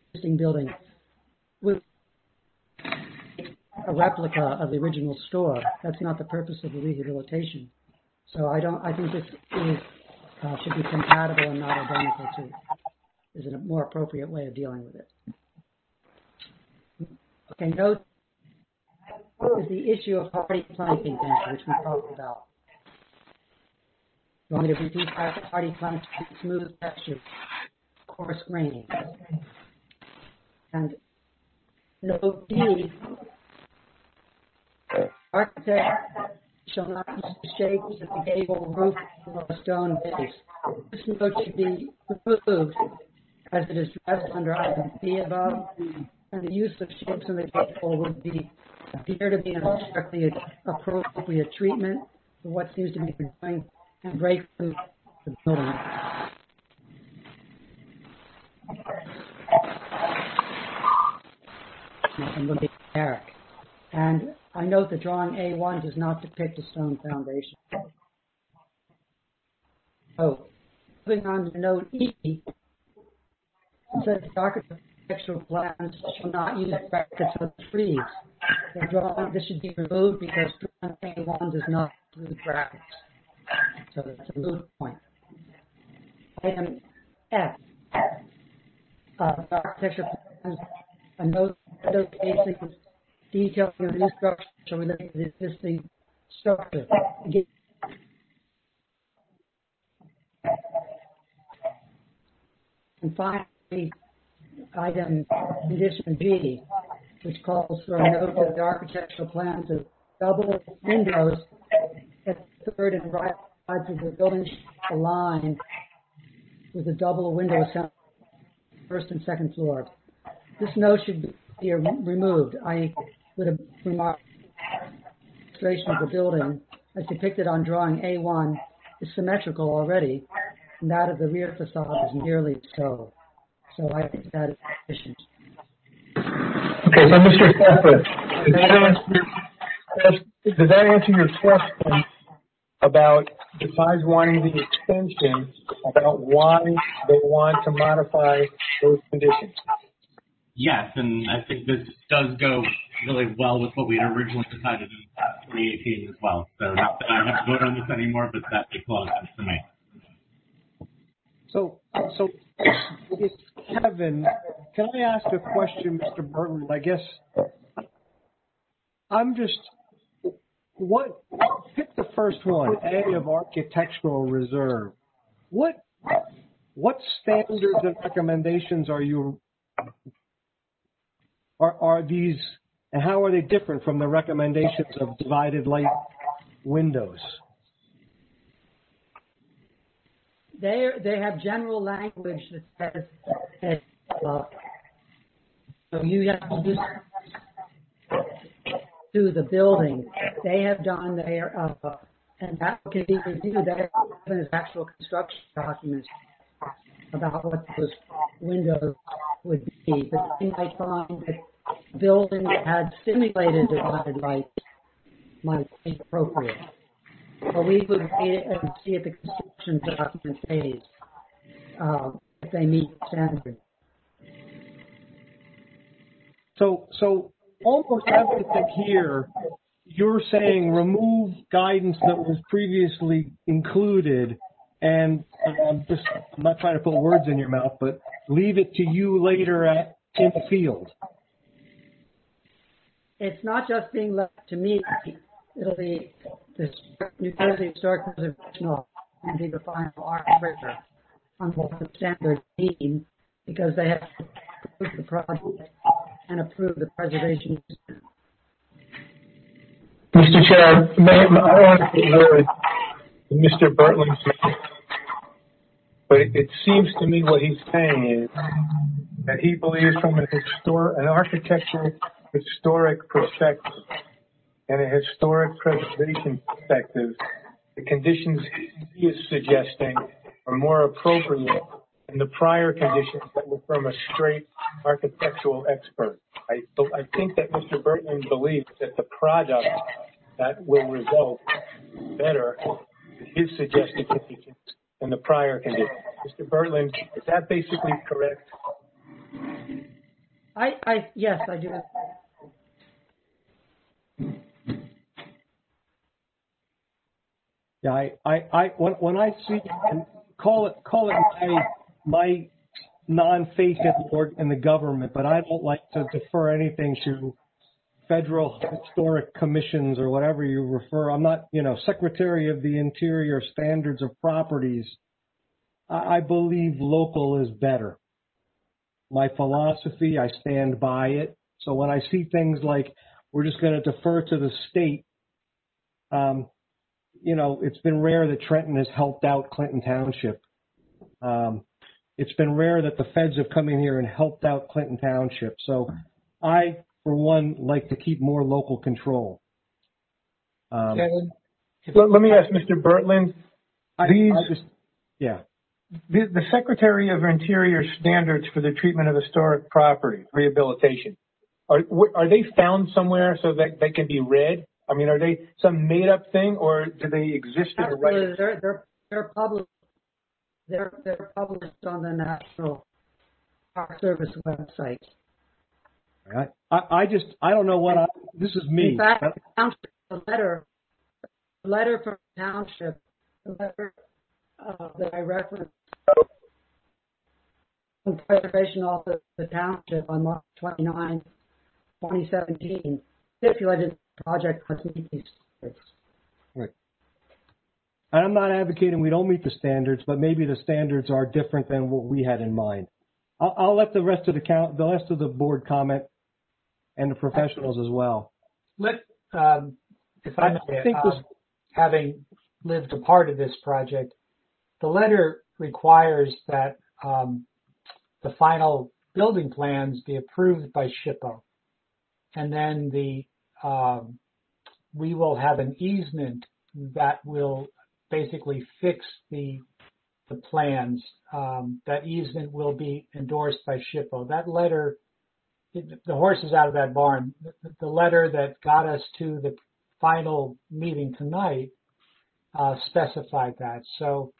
existing building with a replica of the original store. That's not the purpose of the rehabilitation. So I think this should be compatible and not identical to. Is a more appropriate way of dealing with it. Okay, note is the issue of hardy planting, which we talked about. You want me to repeat that? Hardy plants, smooth textures, coarse grains. And note D, architect shall not use shapes of the gable roof or a stone base. This note should be removed as it is dressed under item B above, and the use of shapes in the gable would appear to be an strictly appropriate treatment for what seems to be doing and break through the building. And I note that drawing A1 does not depict a stone foundation. So, moving on to note E, it says the architectural plans shall not use brackets or trees. This should be removed because drawing A1 does not include brackets. So that's a moot point. Item F, the architectural plans, a note casing detailing of the new structure shall relate to the existing structure. Again, and finally, item condition G, which calls for a note that the architectural plans of double windows at the third and right sides of the building align with a double window assembly first and second floors. This note should be removed. I would have remarked the illustration of the building as depicted on drawing A1 is symmetrical already, and that of the rear facade is nearly so. So I think that is sufficient. Okay, so Mr. Stafford, does that answer your question about besides wanting the extension, about why they want to modify those conditions? Yes, and I think this does go really well with what we had originally decided in 2018 as well. So not that I have to vote on this anymore, but that makes a lot of sense to me. So Kevin, can I ask a question, Mr. Burton? I guess I'm just, pick the first one, A of architectural reserve. What standards and recommendations are these, and how are they different from the recommendations of divided light windows? They have general language that says so you have to use to the building. They have done their and that can be reviewed. There is actual construction documents about what those windows would be, but you might find that buildings that had simulated divided lights might be appropriate. But we would wait and see if the construction document phase if they meet standards. So almost everything here, you're saying remove guidance that was previously included, and I'm not trying to put words in your mouth, but leave it to you later in the field. It's not just being left to me. It'll be the New Jersey Historic Preservation Office and be the final arbiter on what the standards mean, because they have to approve the project and approve the preservation. Mr. Chair, I want to put word in Mr. Bertland's mouth, but it seems to me what he's saying is that he believes from an architectural historic perspective and a historic preservation perspective, the conditions he is suggesting are more appropriate than the prior conditions that were from a straight architectural expert. I think that Mr. Bertland believes that the product that will result better than his suggested conditions than the prior conditions. Mr. Bertland, is that basically correct? Yes, I do. Yeah, when I see, call it my non-faith in the government, but I don't like to defer anything to federal historic commissions or whatever you refer. I'm not, Secretary of the Interior Standards of Properties. I believe local is better. My philosophy, I stand by it. So when I see things like we're just going to defer to the state, it's been rare that Trenton has helped out Clinton Township. It's been rare that the feds have come in here and helped out Clinton Township. So I, for one, like to keep more local control. Kevin, Let me ask Mr. Bertland. The Secretary of Interior standards for the treatment of historic property, rehabilitation, are they found somewhere so that they can be read? I mean, are they some made-up thing, or do they exist in a writing? They're published. They're published on the National Park Service website. All right. I don't know this is me. In fact, the letter from the township, the letter that I referenced, the Preservation Office of the Township on March 29, 2017, stipulated the project must meet these standards. Right. And I'm not advocating we don't meet the standards, but maybe the standards are different than what we had in mind. I'll let the rest of the board comment, and the professionals as well. If I may, having lived a part of this project, the letter requires that the final building plans be approved by SHPO, and then we will have an easement that will basically fix the plans. That easement will be endorsed by SHPO. That letter, the horse is out of that barn. The letter that got us to the final meeting tonight specified that. So,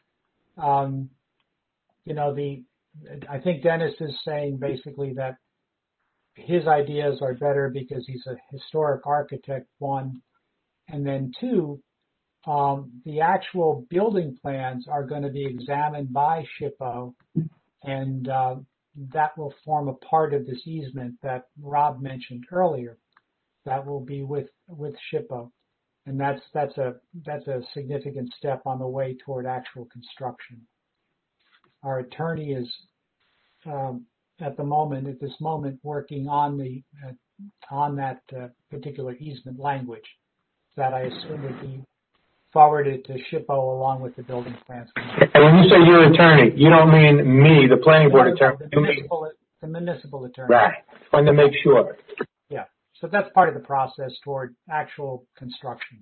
I think Dennis is saying basically that his ideas are better because he's a historic architect, one, and then two, the actual building plans are going to be examined by SHPO, and that will form a part of this easement that Rob mentioned earlier. That will be with SHPO, and that's a significant step on the way toward actual construction. Our attorney is at this moment working on that particular easement language that I assume would be forwarded to SHPO along with the building plans. And when you say your attorney, you don't mean me, the planning board attorney. The municipal attorney. Right. Wanted to make sure. Yeah. So that's part of the process toward actual construction.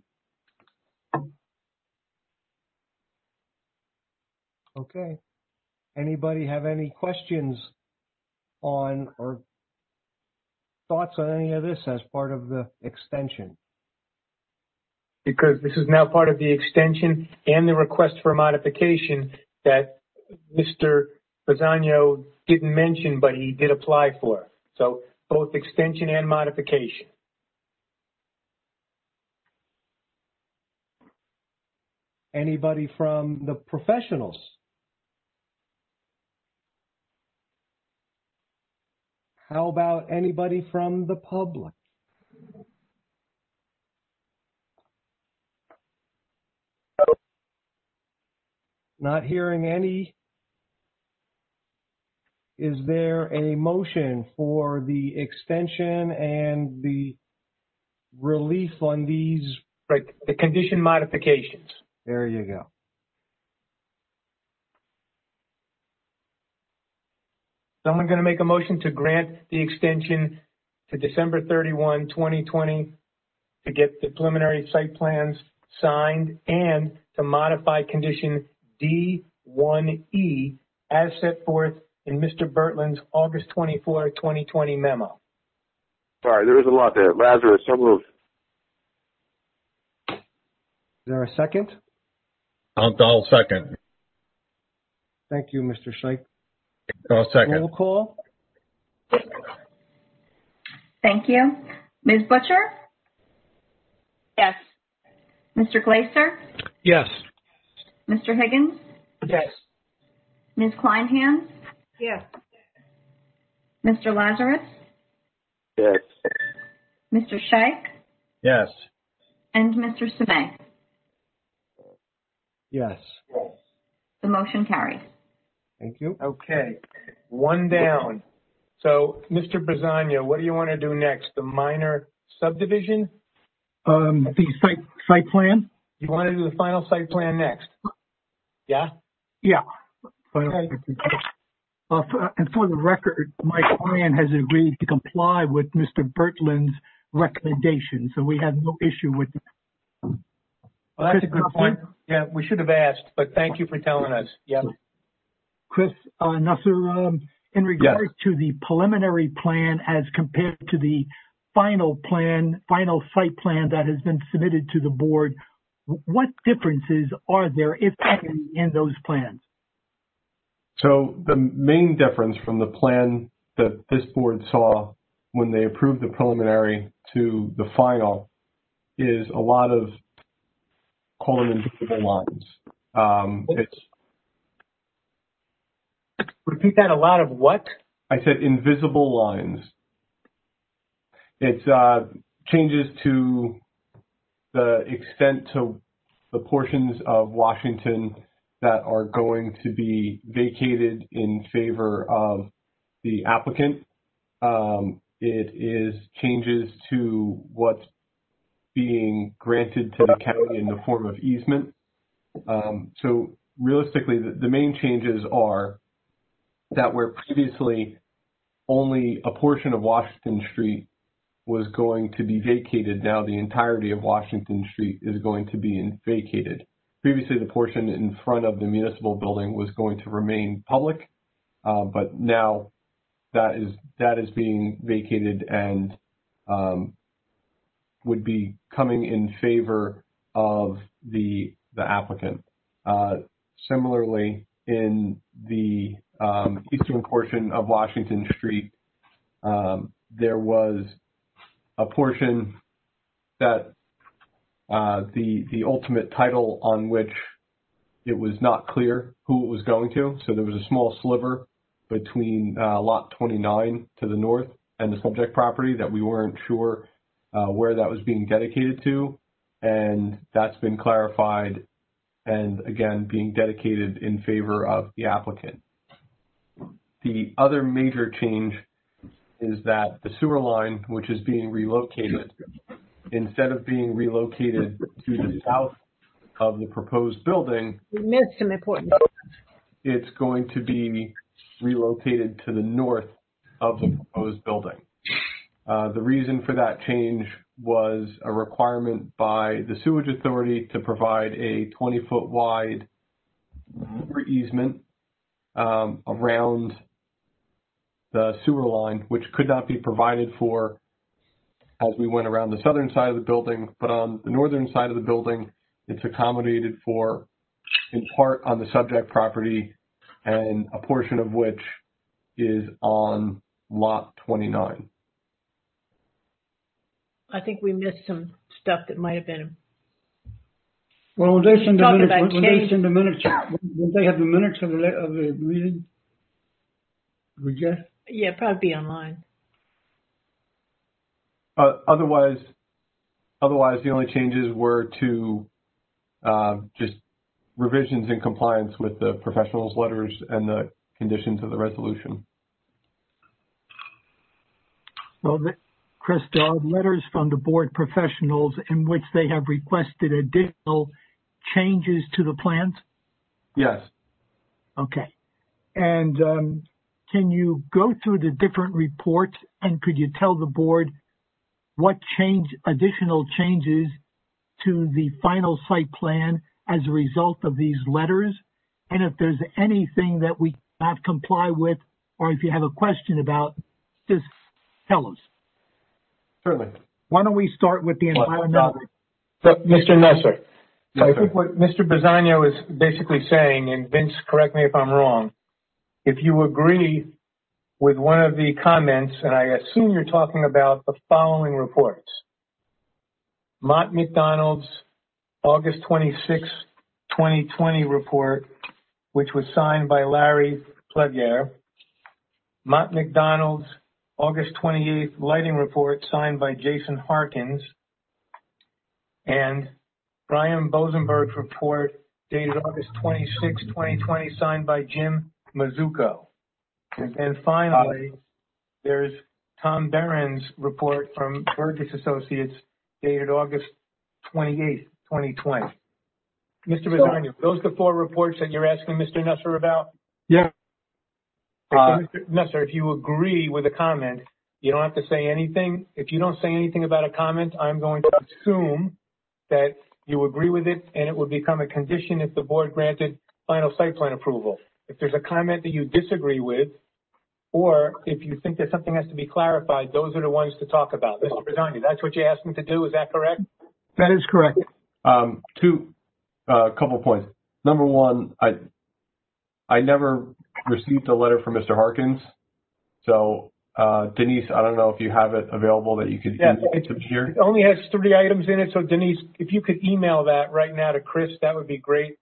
Okay. Anybody have any questions on or thoughts on any of this as part of the extension? Because this is now part of the extension and the request for modification that Mr. Pisano didn't mention, but he did apply for. So both extension and modification. Anybody from the professionals? How about anybody from the public? Not hearing any. Is there a motion for the extension and the relief on these? Right, the condition modifications. There you go. Someone going to make a motion to grant the extension to December 31, 2020 to get the preliminary site plans signed and to modify condition D1E as set forth in Mr. Bertland's August 24, 2020 memo. Sorry, there was a lot there. Lazarus, so moved. Is there a second? I'll second. Thank you, Mr. Scheich. I'll second. Roll call. Thank you. Ms. Butcher? Yes. Mr. Glaser? Yes. Mr. Higgins? Yes. Ms. Kleinhans? Yes. Mr. Lazarus? Yes. Mr. Scheich? Yes. And Mr. Semay? Yes. The motion carries. Thank you. Okay. One down. So, Mr. Bisagno, what do you want to do next? The minor subdivision? The site plan? You want to do the final site plan next? Yeah? Yeah. Okay. And for the record, my client has agreed to comply with Mr. Bertland's recommendation, so we have no issue with it. Well, that's a good point. Yeah, we should have asked, but thank you for telling us. Yep. Chris Nusser, in regard to the preliminary plan as compared to the final site plan that has been submitted to the board, what differences are there, if any, in those plans? So the main difference from the plan that this board saw when they approved the preliminary to the final is a lot of, call them invisible lines. Repeat that, a lot of what? I said invisible lines. It's changes to the extent to the portions of Washington that are going to be vacated in favor of the applicant. It is changes to what's being granted to the county in the form of easement. So realistically, the main changes are that where previously only a portion of Washington Street was going to be vacated, now the entirety of Washington Street is going to be vacated. Previously, the portion in front of the municipal building was going to remain public, but now that is being vacated and would be coming in favor of the applicant. Similarly, in the eastern portion of Washington Street, there was a portion that the ultimate title on which it was not clear who it was going to. So there was a small sliver between lot 29 to the north and the subject property that we weren't sure where that was being dedicated to. And that's been clarified and, again, being dedicated in favor of the applicant. The other major change is that the sewer line, which is being relocated, instead of being relocated to the south of the proposed building, We missed some important. it's going to be relocated to the north of the proposed building. The reason for that change was a requirement by the sewage authority to provide a 20-foot wide easement around the sewer line, which could not be provided for as we went around the southern side of the building, but on the northern side of the building, it's accommodated for in part on the subject property, and a portion of which is on lot 29. I think we missed some stuff that might have been. Well, when they send the Talking minutes, about when they change. send the minutes, when they have the minutes of the meeting, we just Yeah, probably be online. Otherwise, the only changes were to just revisions in compliance with the professionals' letters and the conditions of the resolution. Well, Chris, there are letters from the board professionals in which they have requested additional changes to the plans? Yes. Okay. And can you go through the different reports and could you tell the board what additional changes to the final site plan as a result of these letters? And if there's anything that we cannot comply with, or if you have a question about, just tell us. Certainly. Why don't we start with the environmental? So, Mr. Nusser, Yes, I sir. think what Mr. Bisagno is basically saying, and Vince, correct me if I'm wrong, if you agree with one of the comments, and I assume you're talking about the following reports. Mott McDonald's August 26, 2020 report, which was signed by Larry Plugere. Mott McDonald's August 28th lighting report signed by Jason Harkins. And Brian Bosenberg's report dated August 26, 2020, signed by Jim Mazzucco. And then finally, there's Tom Barron's report from Burgess Associates dated August 28, 2020. Mr. Bizzarno, those are the four reports that you're asking Mr. Nusser about? Yeah. Mr. Nusser, if you agree with a comment, you don't have to say anything. If you don't say anything about a comment, I'm going to assume that you agree with it, and it would become a condition if the board granted final site plan approval. If there's a comment that you disagree with, or if you think that something has to be clarified, those are the ones to talk about. Mr. Bizzarno, that's what you're asking to do, is that correct? That is correct. Couple points. Number one, I never received a letter from Mr. Harkins. So, Denise, I don't know if you have it available that you could email it to me here. It only has 3 items in it. So, Denise, if you could email that right now to Chris, that would be great.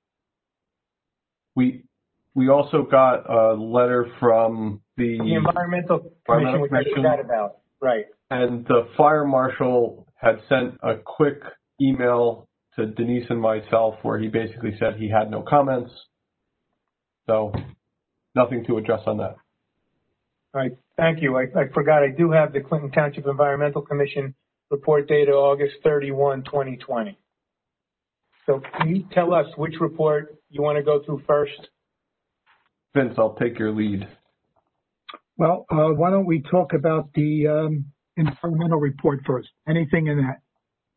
We also got a letter from the Environmental Commission, which I forgot about. Right. And the fire marshal had sent a quick email to Denise and myself where he basically said he had no comments. So nothing to address on that. All right. Thank you. I forgot. I do have the Clinton Township Environmental Commission report dated August 31, 2020. So can you tell us which report you want to go through first? Vince, I'll take your lead. Well, why don't we talk about the environmental report first? Anything in that?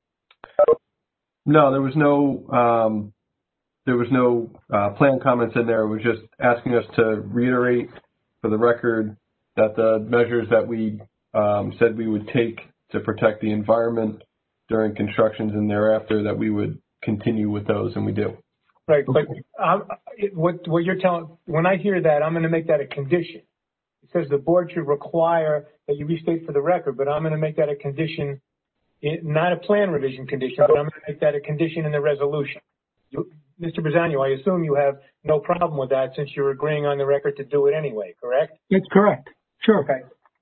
No, there was no plan comments in there. It was just asking us to reiterate for the record that the measures that we said we would take to protect the environment during constructions and thereafter, that we would continue with those, and we do. Right, but what you're telling, when I hear that, I'm going to make that a condition. It says the board should require that you restate for the record, but I'm going to make that a condition, not a plan revision condition, but I'm going to make that a condition in the resolution. Mr. Bizzarno, I assume you have no problem with that since you're agreeing on the record to do it anyway, correct? It's correct. Sure. Okay.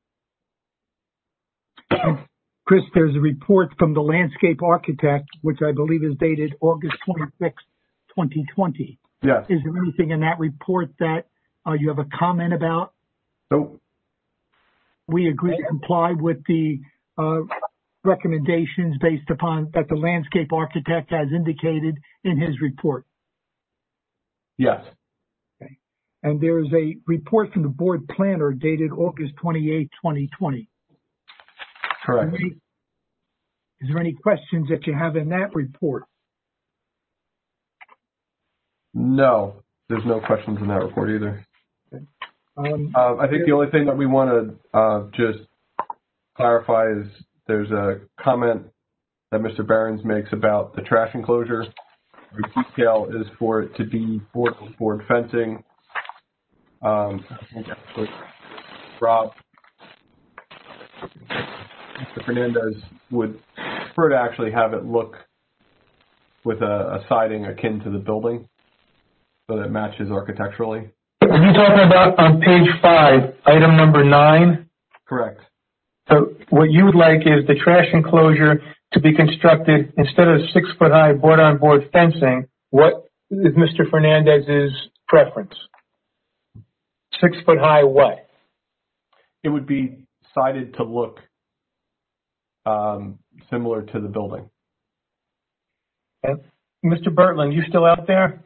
Chris, there's a report from the landscape architect, which I believe is dated August 26, 2020. Yes. Is there anything in that report that you have a comment about? Nope. We agree to comply with the recommendations based upon that the landscape architect has indicated in his report. Yes. Okay. And there's a report from the board planner dated August 28, 2020. Correct. Is there any questions that you have in that report? No, there's no questions in that report either. Okay. I think the only thing that we want to just clarify is there's a comment that Mr. Barron's makes about the trash enclosure. The detail is for it to be board fencing. I think actually Rob, Mr. Fernandez would prefer to actually have it look with a siding akin to the building so that it matches architecturally. Are you talking about on page 5, item number 9? Correct. So what you would like is the trash enclosure to be constructed instead of 6-foot-high board-on-board fencing. What is Mr. Fernandez's preference? 6-foot-high what? It would be sided to look similar to the building. Okay. Mr. Bertland, you still out there?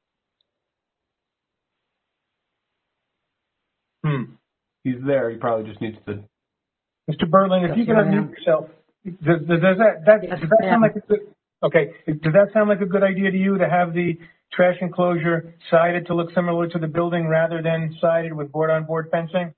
He's there. He probably just needs to. Mr. Bertland, if you can unmute yourself, does that sound like a good? Okay, does that sound like a good idea to you to have the trash enclosure sided to look similar to the building rather than sided with board-on-board fencing?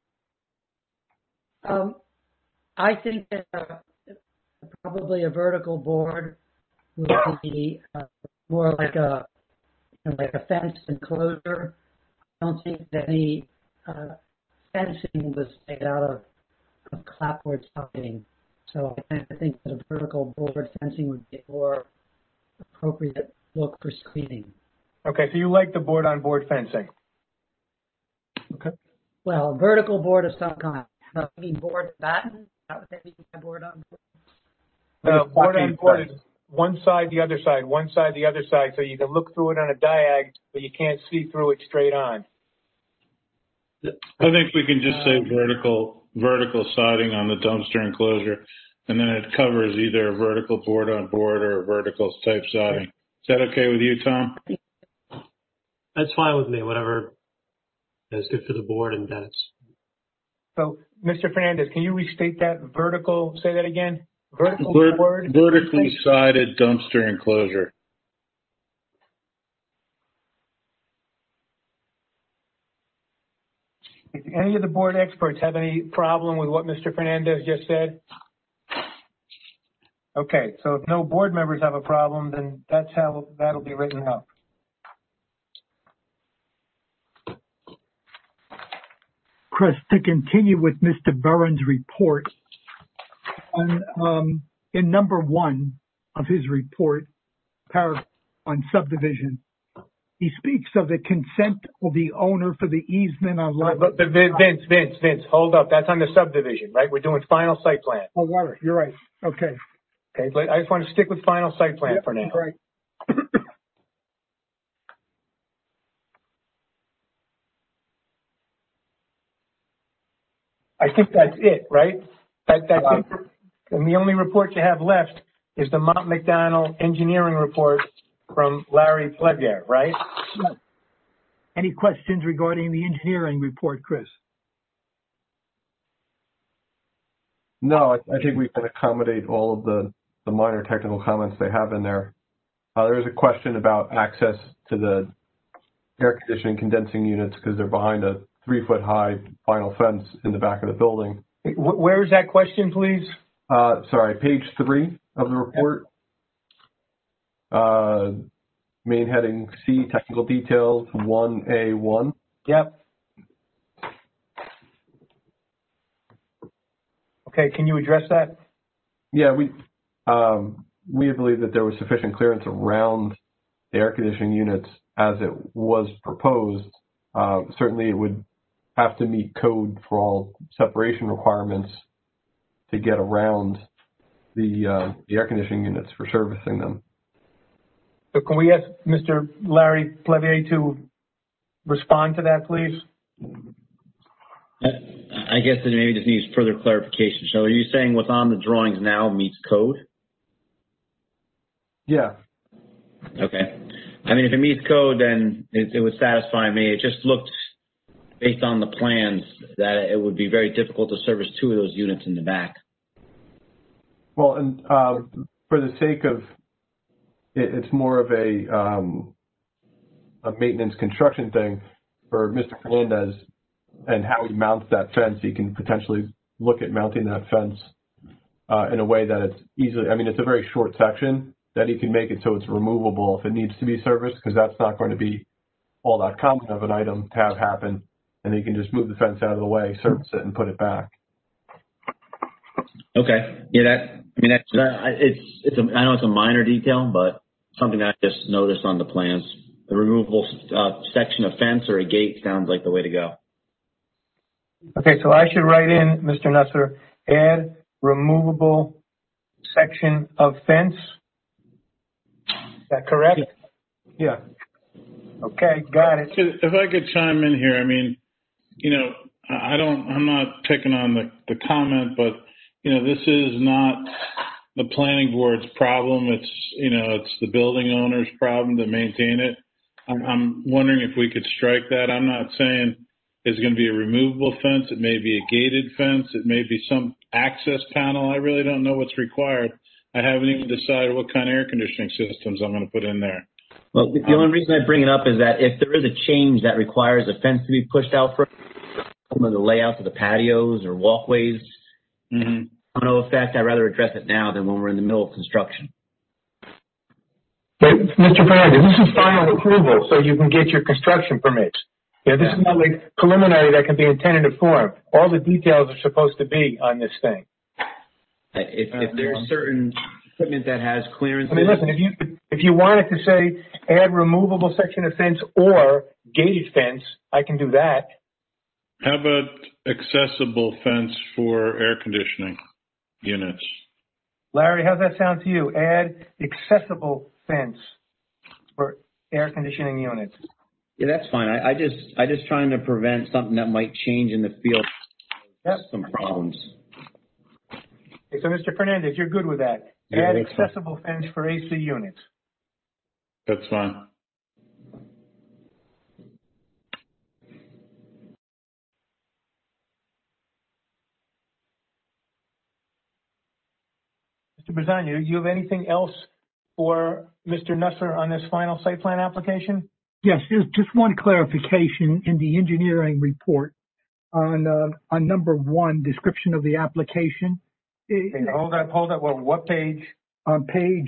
I think that probably a vertical board would be more like a fenced enclosure. I don't think that any fencing was made out of clapboard siding. So I think that a vertical board fencing would be a more appropriate look for screening. Okay, so you like the board-on-board fencing? Okay. Well, a vertical board of some kind. I mean, board batten? Is that what they mean by board-on-board? No, board-on-board is one side, the other side, one side, the other side, so you can look through it on a diag, but you can't see through it straight on. I think we can just say vertical siding on the dumpster enclosure, and then it covers either a vertical board-on-board or a vertical type siding. Is that okay with you, Tom? That's fine with me. Whatever is good for the board and Dennis. So, Mr. Fernandez, can you restate that vertical? Say that again. Vertical board. Vertically sided dumpster enclosure. Does any of the board experts have any problem with what Mr. Fernandez just said? Okay, so if no board members have a problem, then that's how that'll be written up. Chris, to continue with Mr. Burns' report, in number 1 of his report, paragraph on subdivision, he speaks of the consent of the owner for the easement on lot. But Vince, hold up. That's on the subdivision, right? We're doing final site plan. Oh, right. You're right. Okay. Okay, I just want to stick with final site plan for now. Right. I think that's it, right? That's it. And the only report you have left is the Mont McDonald engineering report from Larry Plevier, right? Any questions regarding the engineering report, Chris? No, I think we can accommodate all of the minor technical comments they have in there. There is a question about access to the air conditioning condensing units because they're behind a 3-foot high vinyl fence in the back of the building. Where is that question, please? Sorry, page 3 of the report. Main heading C, technical details, 1A1. Yep. Okay, can you address that? Yeah, we believe that there was sufficient clearance around the air conditioning units as it was proposed. Certainly, it would have to meet code for all separation requirements to get around the air conditioning units for servicing them. So can we ask Mr. Larry Plevier to respond to that, please? I guess it maybe just needs further clarification. So are you saying what's on the drawings now meets code? Yeah. Okay. I mean, if it meets code, then it would satisfy me. It just looked, based on the plans, that it would be very difficult to service 2 of those units in the back. Well, and for the sake of it's more of a maintenance construction thing for Mr. Fernandez and how he mounts that fence. He can potentially look at mounting that fence in a way that it's easily, I mean, it's a very short section that he can make it so it's removable if it needs to be serviced, because that's not going to be all that common of an item to have happen. And he can just move the fence out of the way, service it, and put it back. Okay. Yeah, I know it's a minor detail, but something I just noticed on the plans. The removable section of fence or a gate sounds like the way to go. Okay, so I should write in, Mr. Nusser, add removable section of fence. Is that correct? Yeah. Okay, got it. If I could chime in here, I mean, I'm not picking on the comment, but, this is not the planning board's problem. It's the building owner's problem to maintain it. I'm wondering if we could strike that. I'm not saying it's going to be a removable fence. It may be a gated fence. It may be some access panel. I really don't know what's required. I haven't even decided what kind of air conditioning systems I'm going to put in there. Well, the only reason I bring it up is that if there is a change that requires a fence to be pushed out for some of the layouts of the patios or walkways, no effect, I'd rather address it now than when we're in the middle of construction. But Mr. Fernandez, this is final approval, so you can get your construction permits. Yeah, this is not like preliminary that can be in tentative form. All the details are supposed to be on this thing. If there's certain equipment that has clearances. I mean, listen, if you wanted to say add removable section of fence or gated fence, I can do that. How about accessible fence for air conditioning units? Larry, how's that sound to you? Add accessible fence for air conditioning units. Yeah, that's fine. I just trying to prevent something that might change in the field. Yep. Some problems. Okay, so Mr. Fernandez, you're good with that. Yeah, Add that's accessible fence for AC units. That's fine. Mr. Bisagno, you have anything else for Mr. Nusser on this final site plan application? Yes, there's just one clarification in the engineering report on number 1, description of the application. Okay, hold up. Well, what page? On page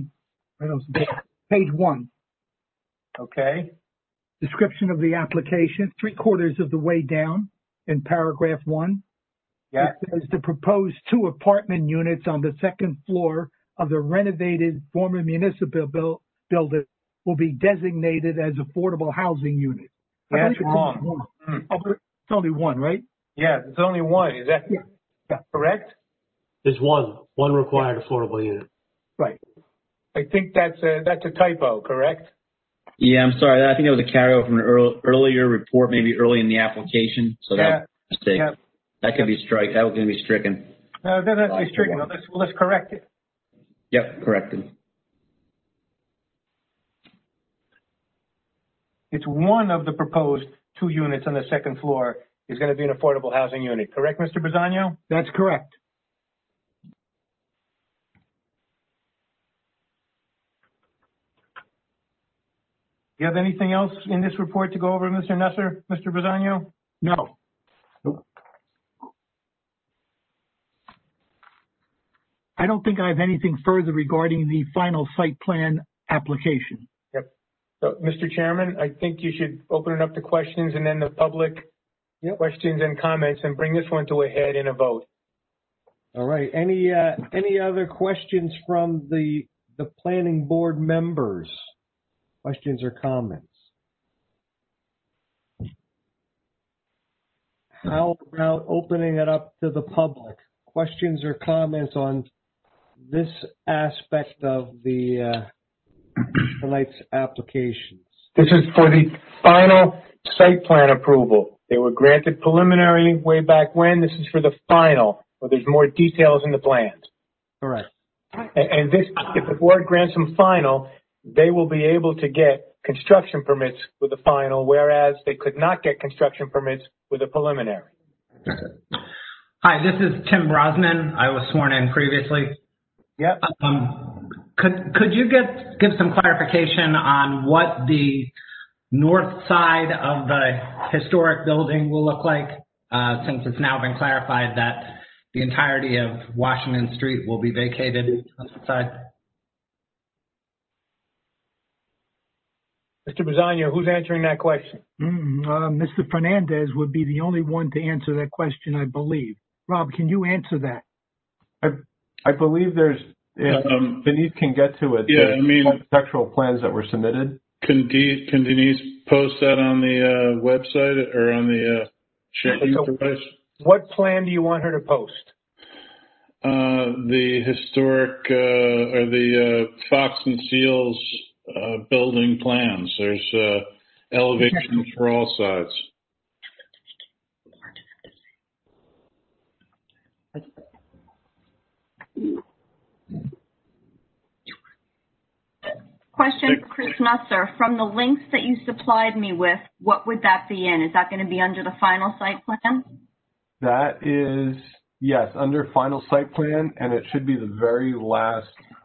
1. Okay. Description of the application, 3/4 of the way down in paragraph 1. Yeah. It says the proposed 2 apartment units on the second floor of the renovated former municipal building will be designated as affordable housing units. Yeah, that's wrong. It's only 1, right? Yeah, it's only 1. Is that correct? There's one required affordable unit. Right. I think that's a typo, correct? Yeah, I'm sorry. I think that was a carryover from an earlier report, maybe early in the application. So that was a mistake. Yeah. That could be that was going to be stricken. No, it doesn't have to be stricken. Let's correct it. Yep, corrected. It's one of the proposed 2 units on the second floor is going to be an affordable housing unit. Correct, Mr. Bisagno? That's correct. Do you have anything else in this report to go over, Mr. Nusser, Mr. Bisagno? No. Nope. I don't think I have anything further regarding the final site plan application. Yep. So, Mr. Chairman, I think you should open it up to questions and then the public questions and comments and bring this one to a head in a vote. All right. Any other questions from the planning board members? Questions or comments? How about opening it up to the public? Questions or comments on this aspect of the tonight's applications? This is for the final site plan approval. They were granted preliminary way back when. This is for the final, where there's more details in the plans. Correct. And this, if the board grants them final, they will be able to get construction permits with a final, whereas they could not get construction permits with a preliminary. Hi, this is Tim Brosnan. I was sworn in previously. Yep. Could you give some clarification on what the north side of the historic building will look like, since it's now been clarified that the entirety of Washington Street will be vacated on that side? Mr. Bisagno, who's answering that question? Mr. Fernandez would be the only one to answer that question, I believe. Rob, can you answer that? I believe there's, if Denise can get to it, architectural plans that were submitted. Can Denise post that on the website or on the sharing device? What plan do you want her to post? The historic or the Fox and Seals building plans. There's elevations for all sides. Question for Chris Nusser. From the links that you supplied me with, what would that be in? Is that going to be under the final site plan? That is, yes, under final site plan, and it should be the very last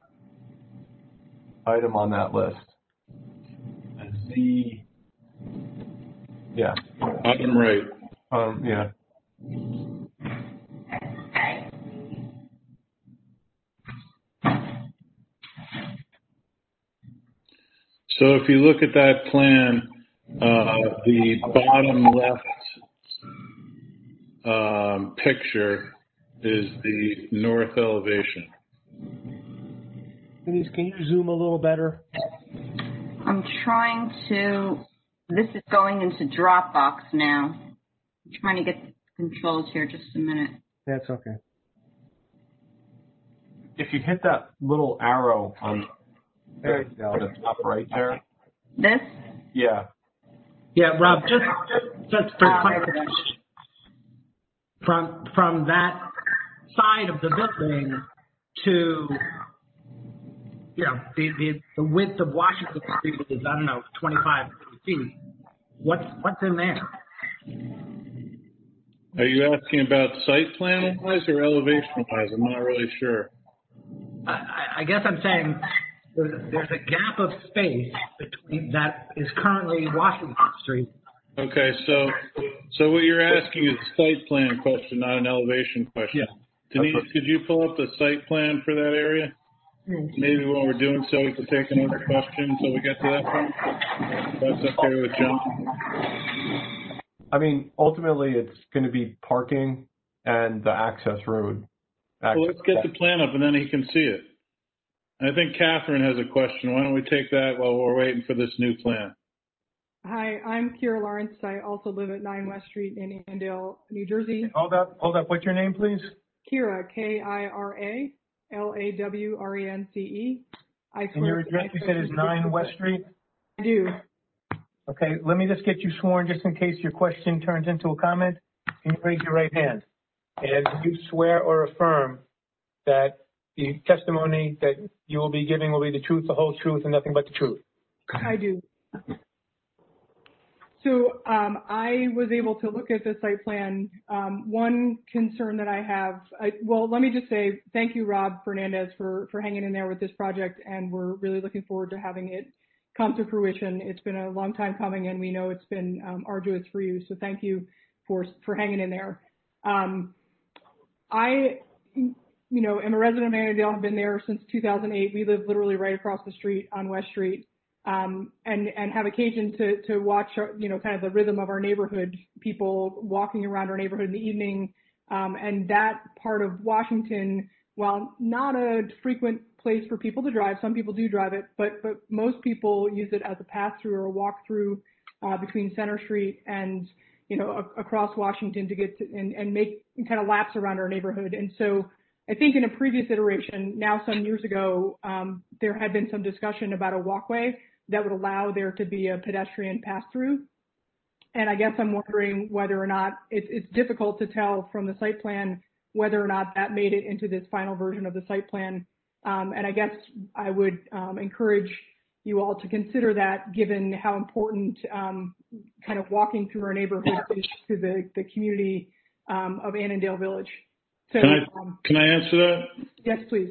item on that list. Yeah. Bottom right. Yeah. So if you look at that plan, The bottom left picture is the north elevation. Denise, can you zoom a little better? I'm trying to. This is going into Dropbox now. I'm trying to get controls here. Just a minute. That's okay. If you hit that little arrow on the top right there. This? Yeah, Rob, just for clarification, from that side of the building to, the width of Washington Street is, 25, 30 feet. What's in there? Are you asking about site plan wise or elevation wise? I'm not really sure. I guess I'm saying there's a gap of space between that is currently Washington Street. Okay, so what you're asking is a site plan question, not an elevation question. Yeah. Denise, could you pull up the site plan for that area? Maybe when we're doing so, we could take another question until we get to that point. That's okay with John. I mean, ultimately, it's going to be parking and the access road. Well, let's get the plan up and then he can see it. I think Catherine has a question. Why don't we take that while we're waiting for this new plan? Hi, I'm Kira Lawrence. I also live at 9 West Street in Annandale, New Jersey. Hold up. What's your name, please? Kira, Kira, Lawrence. And your address, you said, is 9 West Street? I do. Okay, let me just get you sworn just in case your question turns into a comment. Can you raise your right hand? And do you swear or affirm that the testimony that you will be giving will be the truth, the whole truth, and nothing but the truth? I do. So I was able to look at the site plan. One concern that I have, let me just say thank you, Rob Fernandez, for hanging in there with this project, and we're really looking forward to having it come to fruition. It's been a long time coming, and we know it's been arduous for you. So thank you for hanging in there. I, am a resident of Annandale. I've been there since 2008. We live literally right across the street on West Street. And have occasion to watch, kind of the rhythm of our neighborhood, people walking around our neighborhood in the evening. And that part of Washington, while not a frequent place for people to drive, some people do drive it, but most people use it as a pass-through or a walk-through between Center Street and, across Washington to get to, and make kind of laps around our neighborhood. And so I think in a previous iteration, now some years ago, there had been some discussion about a walkway that would allow there to be a pedestrian pass-through. And I guess I'm wondering whether or not it's difficult to tell from the site plan whether or not that made it into this final version of the site plan. And I guess I would encourage you all to consider that, given how important kind of walking through our neighborhood is to the community of Annandale Village. So, can I answer that? Yes, please.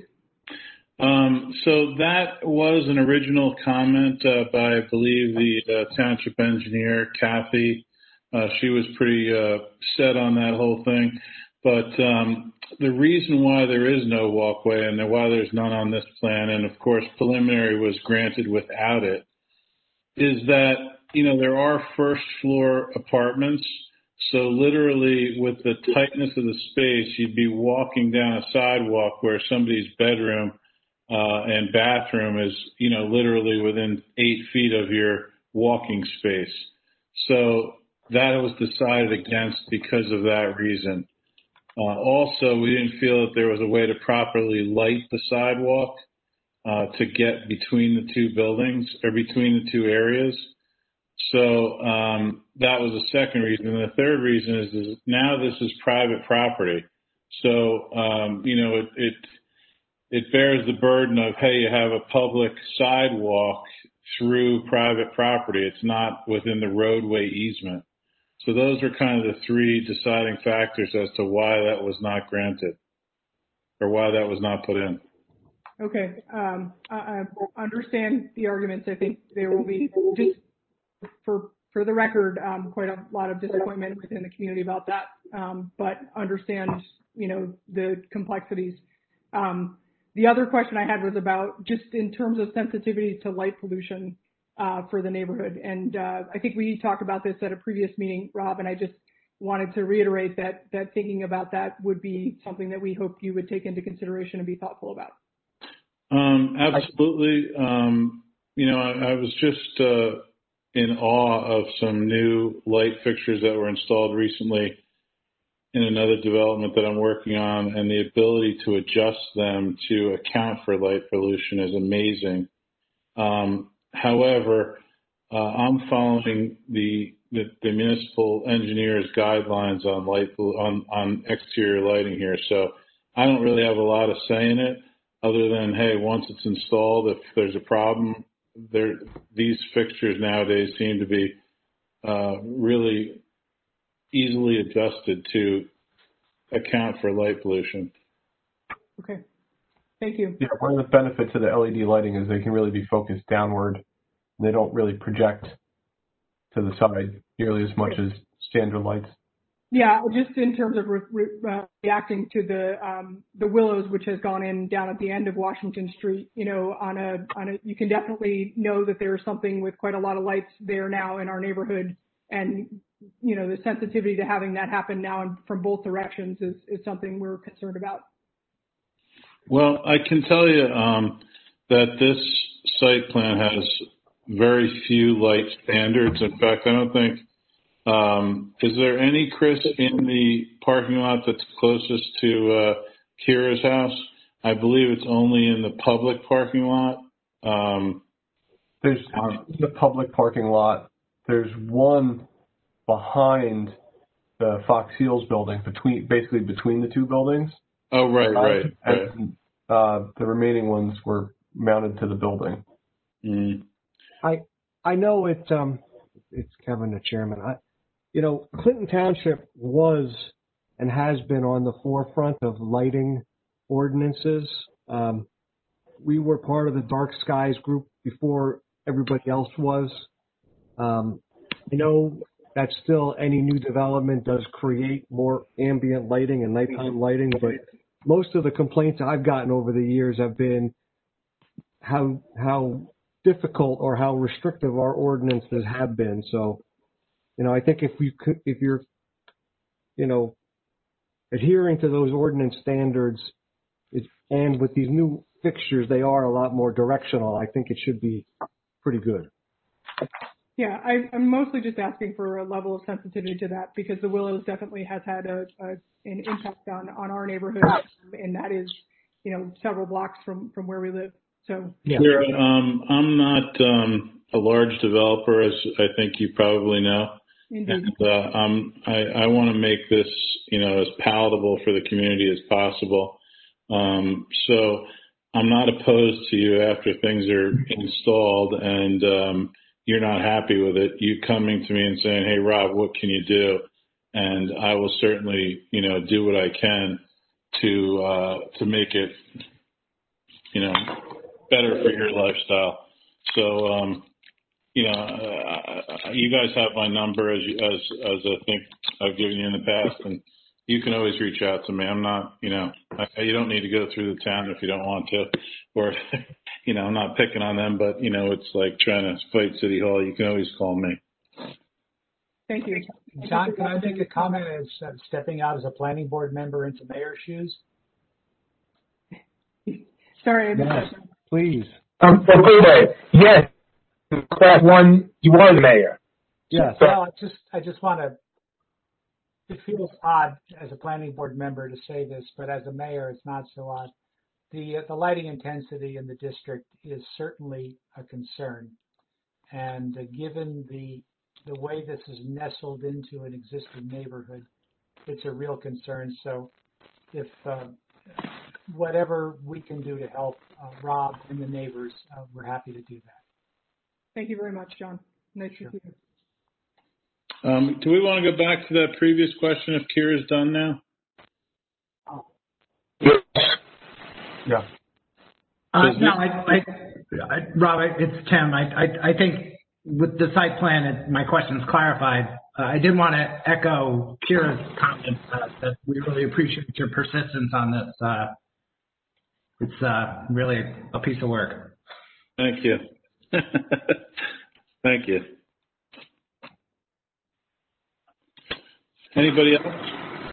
So that was an original comment by, I believe, the township engineer, Kathy. She was pretty set on that whole thing. But the reason why there is no walkway and why there's none on this plan, and of course preliminary was granted without it, is that, there are first floor apartments. So literally with the tightness of the space, you'd be walking down a sidewalk where somebody's bedroom and bathroom is, literally within 8 feet of your walking space. So that was decided against because of that reason. Also, we didn't feel that there was a way to properly light the sidewalk to get between the two buildings or between the two areas. So that was the second reason. And the third reason is now this is private property. So, it bears the burden of, hey, you have a public sidewalk through private property. It's not within the roadway easement. So those are kind of the three deciding factors as to why that was not granted or why that was not put in. Okay. I understand the arguments. I think there will be, just for the record, quite a lot of disappointment within the community about that, but understand, the complexities. The other question I had was about just in terms of sensitivity to light pollution. for the neighborhood. And I think we talked about this at a previous meeting, Rob, and I just wanted to reiterate that thinking about that would be something that we hope you would take into consideration and be thoughtful about. Absolutely. I was just in awe of some new light fixtures that were installed recently in another development that I'm working on, and the ability to adjust them to account for light pollution is amazing. However, I'm following the municipal engineer's guidelines on on exterior lighting here, so I don't really have a lot of say in it, other than, hey, once it's installed, if there's a problem, these fixtures nowadays seem to be really easily adjusted to account for light pollution. Okay. Thank you. Yeah, one of the benefits of the LED lighting is they can really be focused downward. They don't really project to the side nearly as much as standard lights. Yeah, just in terms of reacting to the Willows, which has gone in down at the end of Washington Street, on a you can definitely know that there's something with quite a lot of lights there now in our neighborhood, and the sensitivity to having that happen now from both directions is something we're concerned about. Well, I can tell you that this site plan has very few light standards. In fact, I don't think. Is there any, Chris, in the parking lot that's closest to Kira's house? I believe it's only in the public parking lot. There's the public parking lot. There's one behind the Fox Seals building, basically between the two buildings. Oh, right. And the remaining ones were mounted to the building. Mm. I know it's Kevin, the chairman. Clinton Township was and has been on the forefront of lighting ordinances. We were part of the Dark Skies group before everybody else was. I know that still any new development does create more ambient lighting and nighttime lighting, but most of the complaints I've gotten over the years have been how difficult or how restrictive our ordinances have been. So, I think if you're, adhering to those ordinance standards, and with these new fixtures, they are a lot more directional. I think it should be pretty good. Yeah, I'm mostly just asking for a level of sensitivity to that, because the Willows definitely has had an impact on our neighborhood, and that is, several blocks from where we live. So yeah. I'm not a large developer, as I think you probably know. Indeed. And I want to make this, as palatable for the community as possible. So I'm not opposed to you after things are installed and you're not happy with it, you coming to me and saying, hey, Rob, what can you do? And I will certainly, do what I can to make it, better for your lifestyle. So, you guys have my number as I think I've given you in the past, and you can always reach out to me. I'm not, you don't need to go through the town if you don't want to, or, I'm not picking on them, but, it's like trying to fight City Hall. You can always call me. Thank you. John, can I make a comment as stepping out as a planning board member into mayor's shoes? Sorry. Yes, please. Yes. Class 1, you are the mayor. Yes. Well, I just want to, it feels odd as a planning board member to say this, but as a mayor, it's not so odd. The lighting intensity in the district is certainly a concern. And given the way this is nestled into an existing neighborhood, it's a real concern. So if whatever we can do to help Rob and the neighbors, we're happy to do that. Thank you very much, John. Nice to see you. Do we want to go back to that previous question if Kira's done now? Yeah. Rob, it's Tim. I think with the site plan, my question's clarified. I did want to echo Kira's comment that we really appreciate your persistence on this. It's really a piece of work. Thank you. Thank you. Anybody else?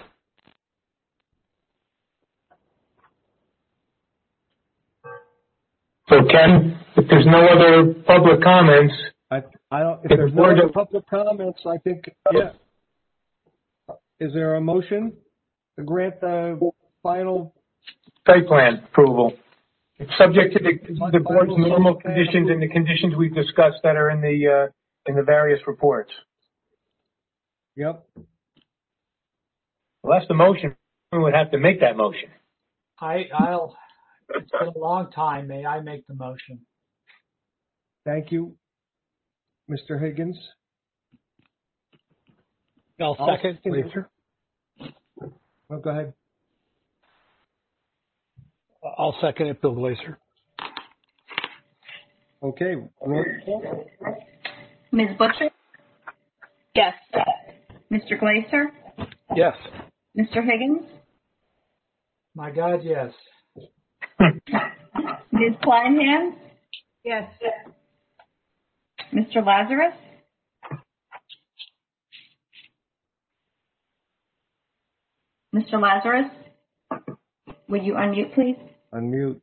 So Ken, if there's no other public comments, I don't. If there's no other public comments, I think yeah. Is there a motion to grant the final site plan approval? It's subject to the board's normal conditions and the conditions we've discussed that are in the various reports. Yep. Well, that's the motion. We would have to make that motion. It's been a long time. May I make the motion? Thank you, Mr. Higgins. I'll second. Oh, go ahead. I'll second it, Bill Glaser. Okay. Ms. Butcher? Yes. Mr. Glaser? Yes. Mr. Higgins? My God, yes. Ms. Kleinhans? Yes. Mr. Lazarus? Mr. Lazarus? Would you unmute, please? Unmute.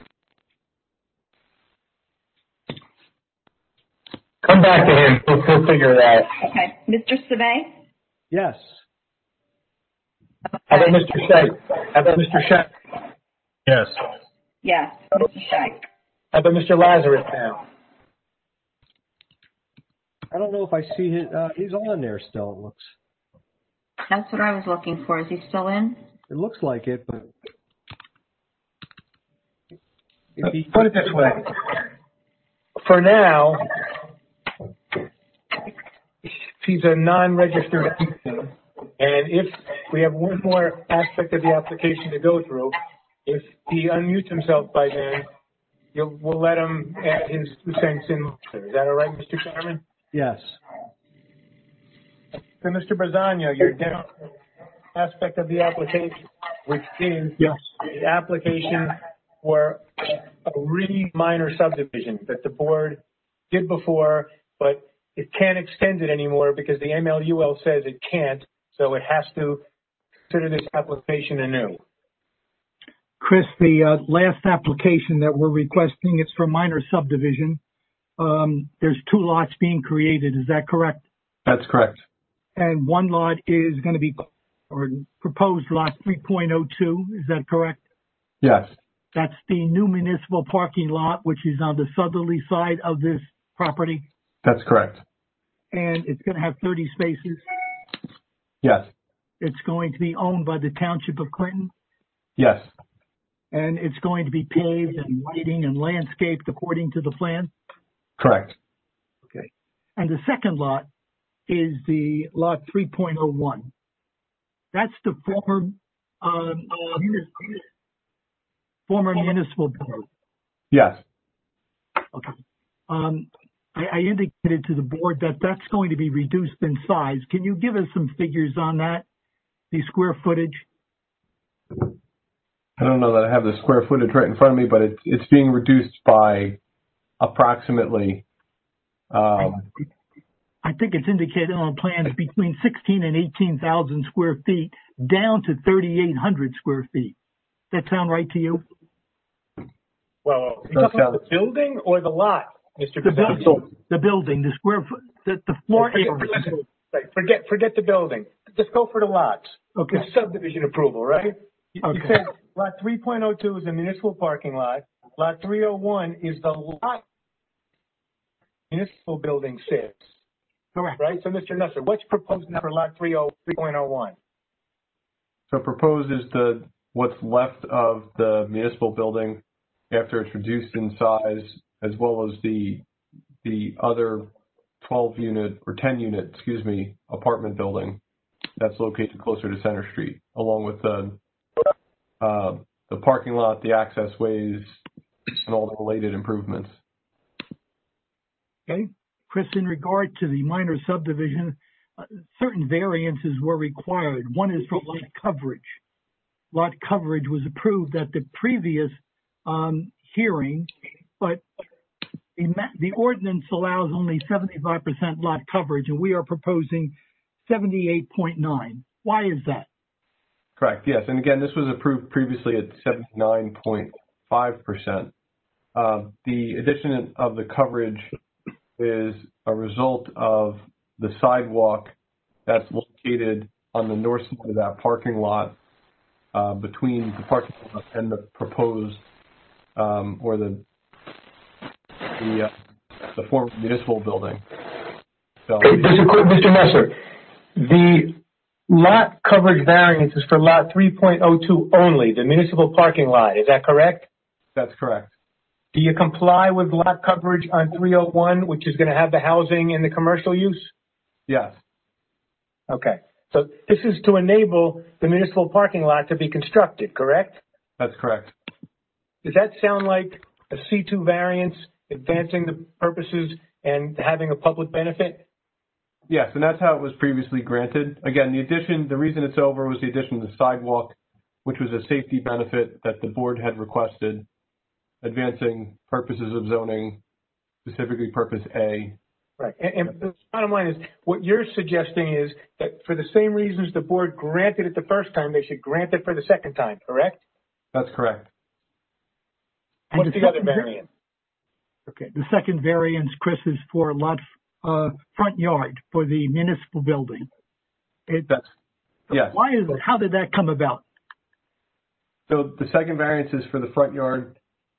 Come back to him. We'll figure it out. Okay. Mr. Sabay? Yes. How about Mr. Scheich? How about Mr. Scheich? Yes. Yes. Mr. Scheich? How about Mr. Lazarus now? I don't know if I see his. He's on there still. It looks. That's what I was looking for. Is he still in? It looks like it, but. Put it this way. For now, he's a non-registered entity, and if we have one more aspect of the application to go through, if he unmutes himself by then, we'll let him add his 2 cents in. Is that all right, Mr. Chairman? Yes. So, Mr. Brazzano, you're down aspect of the application, which is the application for a really minor subdivision that the board did before, but it can't extend it anymore because the MLUL says it can't, so it has to consider this application anew. Chris, the last application that we're requesting is for minor subdivision. There's 2 lots being created. Is that correct? That's correct. And one lot is going to be, or proposed lot 3.02. Is that correct? Yes. That's the new municipal parking lot, which is on the southerly side of this property. That's correct. And it's going to have 30 spaces. Yes. It's going to be owned by the Township of Clinton. Yes. And it's going to be paved and lighting and landscaped according to the plan. Correct. Okay. And the second lot is the lot 3.01. That's the former municipal building. Yes. Okay. I indicated to the board that that's going to be reduced in size. Can you give us some figures on that, the square footage? I don't know that I have the square footage right in front of me, but it's being reduced by approximately. I think it's indicated on plans between 16 and 18,000 square feet, down to 3,800 square feet. That sound right to you? Well, are you talking about the building or the lot, Mr. The building, the square foot, the floor area. Forget the building. Just go for the lots. Okay. The subdivision approval, right? You said lot 3.02 is a municipal parking lot. Lot 301 is the lot municipal building sits. Correct. Right? So, Mr. Nusser, what's proposed now for lot 3.01? So proposed is what's left of the municipal building after it's reduced in size, as well as the other 10 unit, apartment building that's located closer to Center Street, along with the parking lot, the access ways, and all the related improvements. Okay. Chris, in regard to the minor subdivision, certain variances were required. One is for lot coverage. Lot coverage was approved at the previous hearing, but The ordinance allows only 75% lot coverage, and we are proposing 78.9. Why is that? Correct. Yes. And again, this was approved previously at 79.5%. The addition of the coverage is a result of the sidewalk that's located on the north side of that parking lot, between the parking lot and the proposed, or the former municipal building. So, Mr. Messer, the lot coverage variance is for lot 3.02 only, the municipal parking lot. Is that correct? That's correct. Do you comply with lot coverage on 301, which is going to have the housing and the commercial use? Yes. Okay. So this is to enable the municipal parking lot to be constructed, correct? That's correct. Does that sound like a C2 variance, advancing the purposes and having a public benefit? Yes, and that's how it was previously granted. Again, the reason it's over was the addition of the sidewalk, which was a safety benefit that the board had requested, advancing purposes of zoning, specifically purpose A. Right. And the bottom line is, what you're suggesting is that for the same reasons the board granted it the first time, they should grant it for the second time, correct? That's correct. What's the other variant? Okay. The second variance, Chris, is for lot front yard for the municipal building. Yes. How did that come about? So the second variance is for the front yard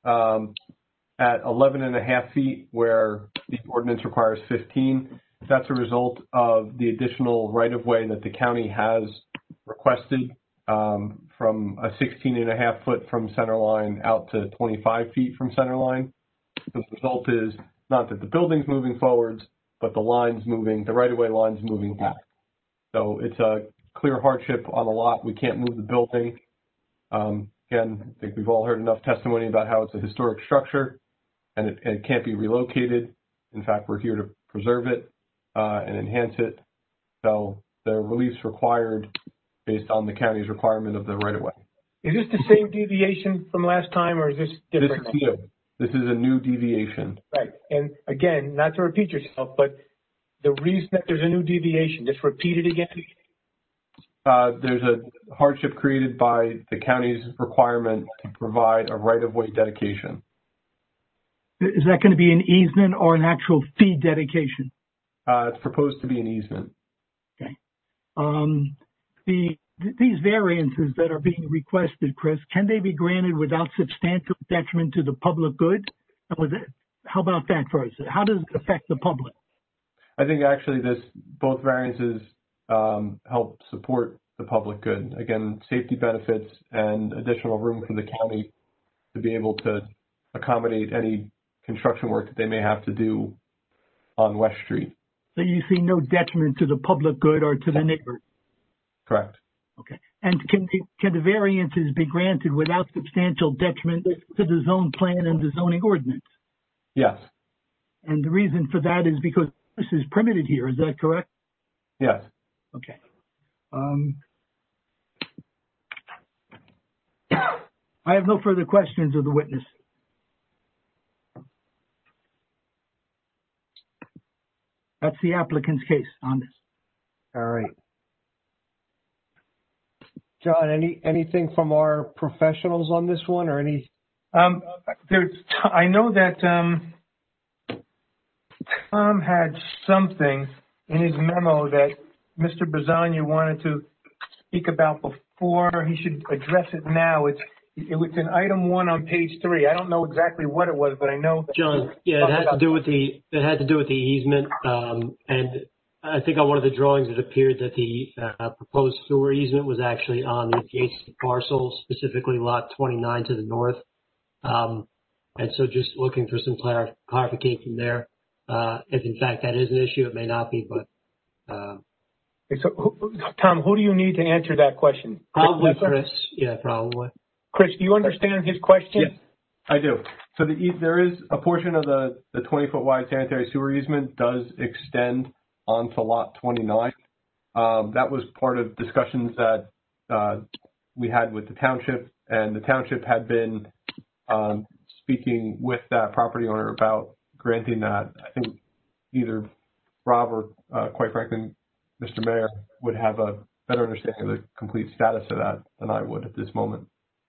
at 11.5 feet, where the ordinance requires 15. That's a result of the additional right-of-way that the county has requested, from a 16.5 foot from center line out to 25 feet from center line. The result is not that the building's moving forwards, but the right-of-way line's moving back. So it's a clear hardship on the lot. We can't move the building. Again, I think we've all heard enough testimony about how it's a historic structure and it can't be relocated. In fact, we're here to preserve it and enhance it. So the relief's required based on the county's requirement of the right-of-way. Is this the same deviation from last time, or is this different? This is new. This is a new deviation. Right. And again, not to repeat yourself, but the reason that there's a new deviation, just repeat it again. There's a hardship created by the county's requirement to provide a right-of-way dedication. Is that going to be an easement or an actual fee dedication? It's proposed to be an easement. Okay. These variances that are being requested, Chris, can they be granted without substantial detriment to the public good? How about that first? How does it affect the public? I think actually both variances help support the public good. Again, safety benefits and additional room for the county to be able to accommodate any construction work that they may have to do on West Street. So you see no detriment to the public good or to the neighbor? Correct. Okay. And can the variances be granted without substantial detriment to the zone plan and the zoning ordinance? Yes. And the reason for that is because this is permitted here. Is that correct? Yes. Okay. I have no further questions of the witness. That's the applicant's case on this. All right. John, anything from our professionals on this one, or any? I know that Tom had something in his memo that Mr. Bisogna wanted to speak about before. He should address it now. It's in item 1 on page 3. I don't know exactly what it was, but I know. John, yeah, it had to do with the easement, and I think on one of the drawings it appeared that the proposed sewer easement was actually on the adjacent parcel, specifically lot 29 to the north. And so just looking for some clarification there. If in fact that is an issue, it may not be, but. So, Tom, who do you need to answer that question? Probably Chris. Yeah, probably. Chris, do you understand his question? Yes, I do. So there is a portion of the 20-foot wide sanitary sewer easement does extend onto lot 29. That was part of discussions that we had with the township, and the township had been speaking with that property owner about granting that, I think either Rob or, quite frankly, Mr. Mayor would have a better understanding of the complete status of that than I would at this moment.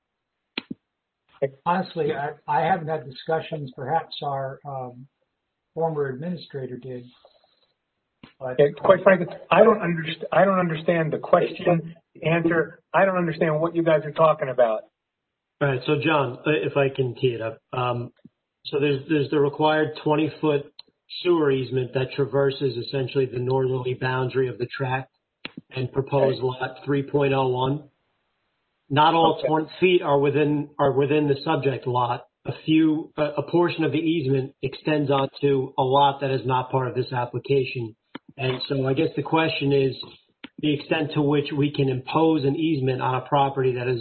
Honestly, I haven't had discussions. Perhaps our former administrator did. But, quite frankly, I don't understand the question, the answer. I don't understand what you guys are talking about. All right, so John, if I can tee it up. So there's the required 20-foot sewer easement that traverses essentially the northerly boundary of the tract and proposed lot 3.01. Not all 20 feet are within the subject lot. A portion of the easement extends onto a lot that is not part of this application. And so I guess the question is the extent to which we can impose an easement on a property that is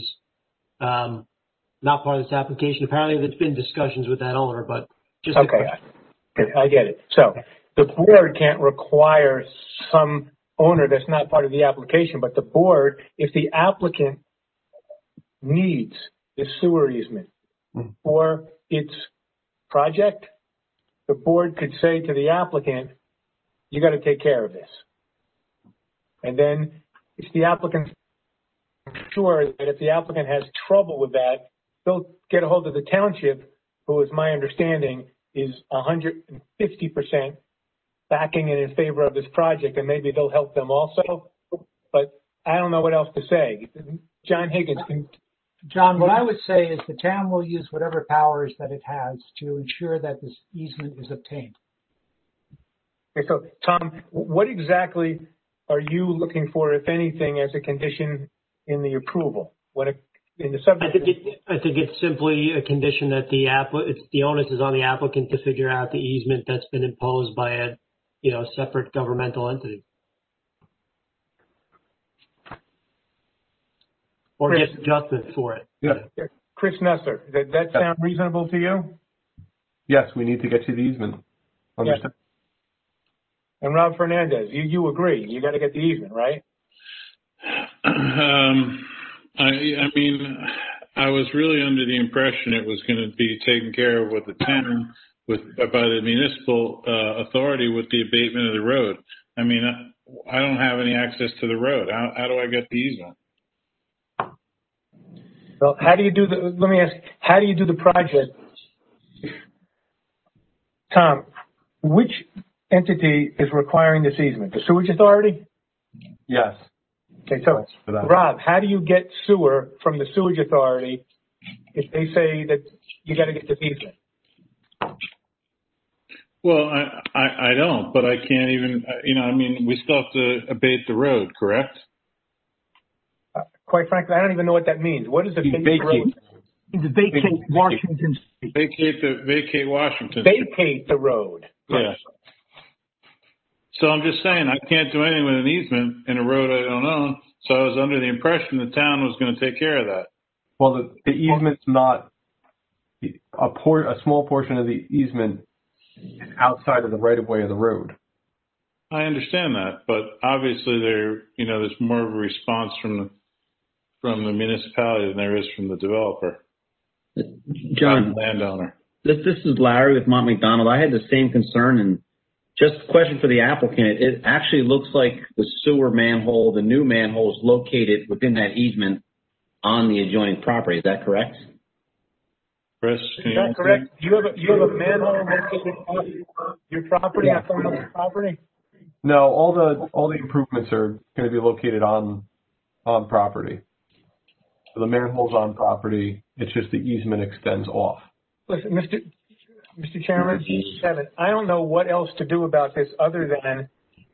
not part of this application. Apparently there's been discussions with that owner, but just okay, I get it. So the board can't require some owner that's not part of the application, but the board, if the applicant needs the sewer easement for its project, the board could say to the applicant, you got to take care of this. And then if the applicant's sure that if the applicant has trouble with that, they'll get a hold of the township, who is my understanding is 150% backing and in favor of this project, and maybe they'll help them also. But I don't know what else to say. John Higgins. John, what I would say is the town will use whatever powers that it has to ensure that this easement is obtained. Okay, so Tom, what exactly are you looking for, if anything, as a condition in the approval? In the subject? I think it's simply a condition that the onus is on the applicant to figure out the easement that's been imposed by a separate governmental entity. Or Chris, get adjustment for it. Yeah. Chris Nesser, does that sound reasonable to you? Yes, we need to get you the easement. Understood. Yeah. And Rob Fernandez, you agree? You got to get the easement, right? I mean, I was really under the impression it was going to be taken care of with the town, by the municipal authority with the abatement of the road. I mean, I don't have any access to the road. How do I get the easement? Well, let me ask, how do you do the project? Tom, which entity is requiring this easement? The sewage authority? Yes. Okay, so Rob, how do you get sewer from the sewage authority if they say that you got to get this easement? Well, I don't, but I can't even, we still have to abate the road, correct? Quite frankly, I don't even know what that means. What does abate the road? Vacate Washington Street. Vacate Washington. Vacate the road. Yeah. So I'm just saying I can't do anything with an easement in a road I don't own. So I was under the impression the town was going to take care of that. Well, the easement's not a small portion of the easement is outside of the right of way of the road. I understand that, but obviously there's more of a response from the municipality than there is from the developer. John, landowner. This is Larry with Mont McDonald. I had the same concern, and just a question for the applicant. It actually looks like the sewer manhole, the new manhole, is located within that easement on the adjoining property. Is that correct? Chris, is that correct? You have a manhole located on your property, on someone else's property? No, all the improvements are going to be located on property. So the manhole's on property. It's just the easement extends off. Listen, Mr. Chairman, Kevin, I don't know what else to do about this other than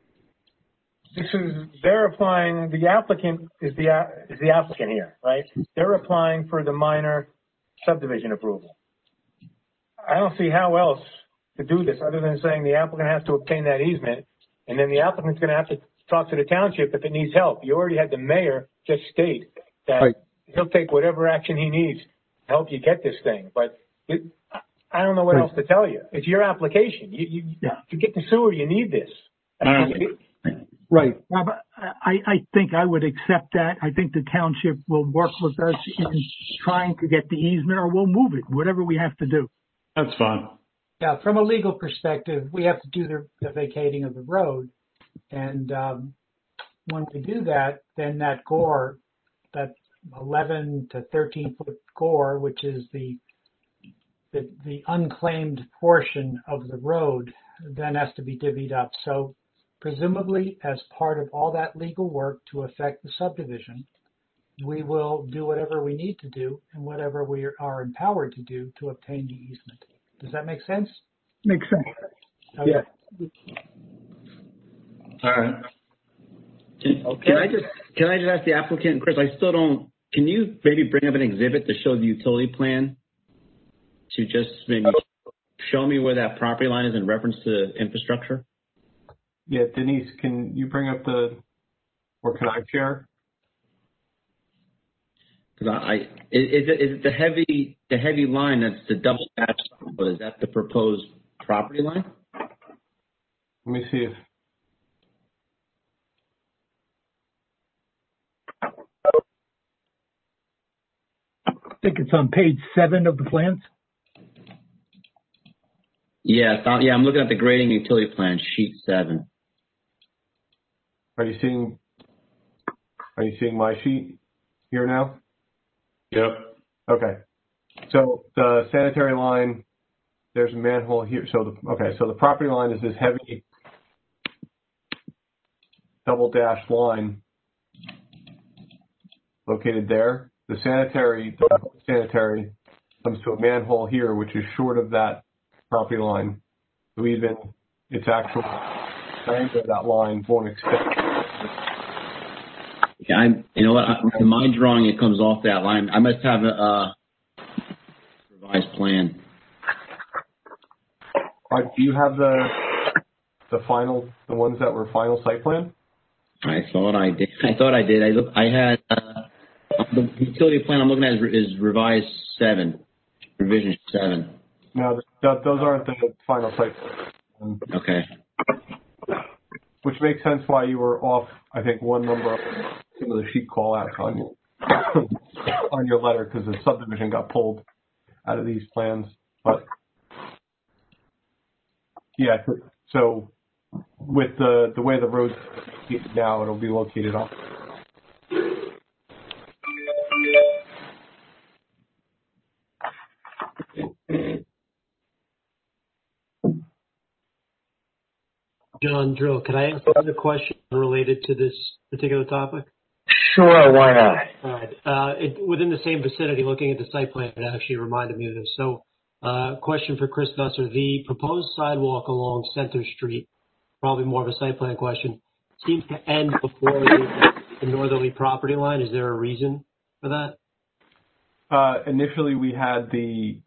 they're applying. The applicant is the applicant here, right? They're applying for the minor subdivision approval. I don't see how else to do this other than saying the applicant has to obtain that easement, and then the applicant's going to have to talk to the township if it needs help. You already had the mayor just state that he'll take whatever action he needs to help you get this thing. But I don't know what else to tell you. It's your application. To get the sewer, you need this. Right. I think I would accept that. I think the township will work with us in trying to get the easement, or we'll move it, whatever we have to do. That's fine. Yeah, from a legal perspective, we have to do the vacating of the road. And when we do that, then that gore, that 11 to 13 foot gore, which is the unclaimed portion of the road, then has to be divvied up. So presumably, as part of all that legal work to affect the subdivision, we will do whatever we need to do and whatever we are empowered to do to obtain the easement. Does that make sense? Makes sense. Okay. Yeah. All right. Can I just ask the applicant, Chris? I still don't. Can you maybe bring up an exhibit to show the utility plan? To just maybe show me where that property line is in reference to infrastructure. Yeah, Denise, can you bring up or can I share? Because is it the heavy line that's the double dash? Is that the proposed property line? Let me see if. I think it's on page 7 of the plans. Yeah, I'm looking at the grading utility plan, sheet 7. Are you seeing my sheet here now? Yep. Okay. So the sanitary line, there's a manhole here. So the property line is this heavy double dash line located there. The sanitary comes to a manhole here, which is short of that property line. So even its actual diameter of that line won't extend. Yeah, you know what? In my drawing, it comes off that line. I must have a revised plan. Do you have the ones that were final site plan? I thought I did. I had the utility plan I'm looking at is revised 7, revision 7. No, those aren't the final site plan. Okay. Which makes sense why you were off, I think, one number of some of the sheet call outs on your letter, because the subdivision got pulled out of these plans. But yeah, so with the way the road's now, it'll be located off. John Drill, can I ask another question related to this particular topic? Sure, why not? All right. Within the same vicinity, looking at the site plan, it actually reminded me of this. So, question for Chris Busser. The proposed sidewalk along Center Street, probably more of a site plan question, seems to end before the northerly property line. Is there a reason for that? Initially, we had the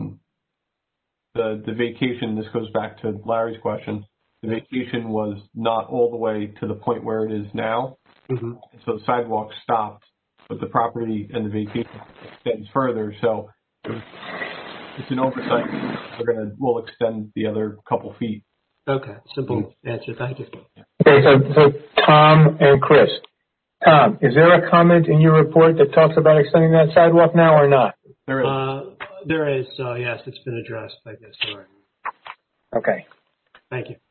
vacation. This goes back to Larry's question. The vacation was not all the way to the point where it is now. Mm-hmm. So the sidewalk stopped, but the property and the vacation extends further. So it's an oversight. We'll extend the other couple feet. Okay, simple answer. Thank you. Okay, so Tom and Chris. Tom, is there a comment in your report that talks about extending that sidewalk now or not? There is. There is. So yes, it's been addressed, I guess. All right. Okay. Thank you.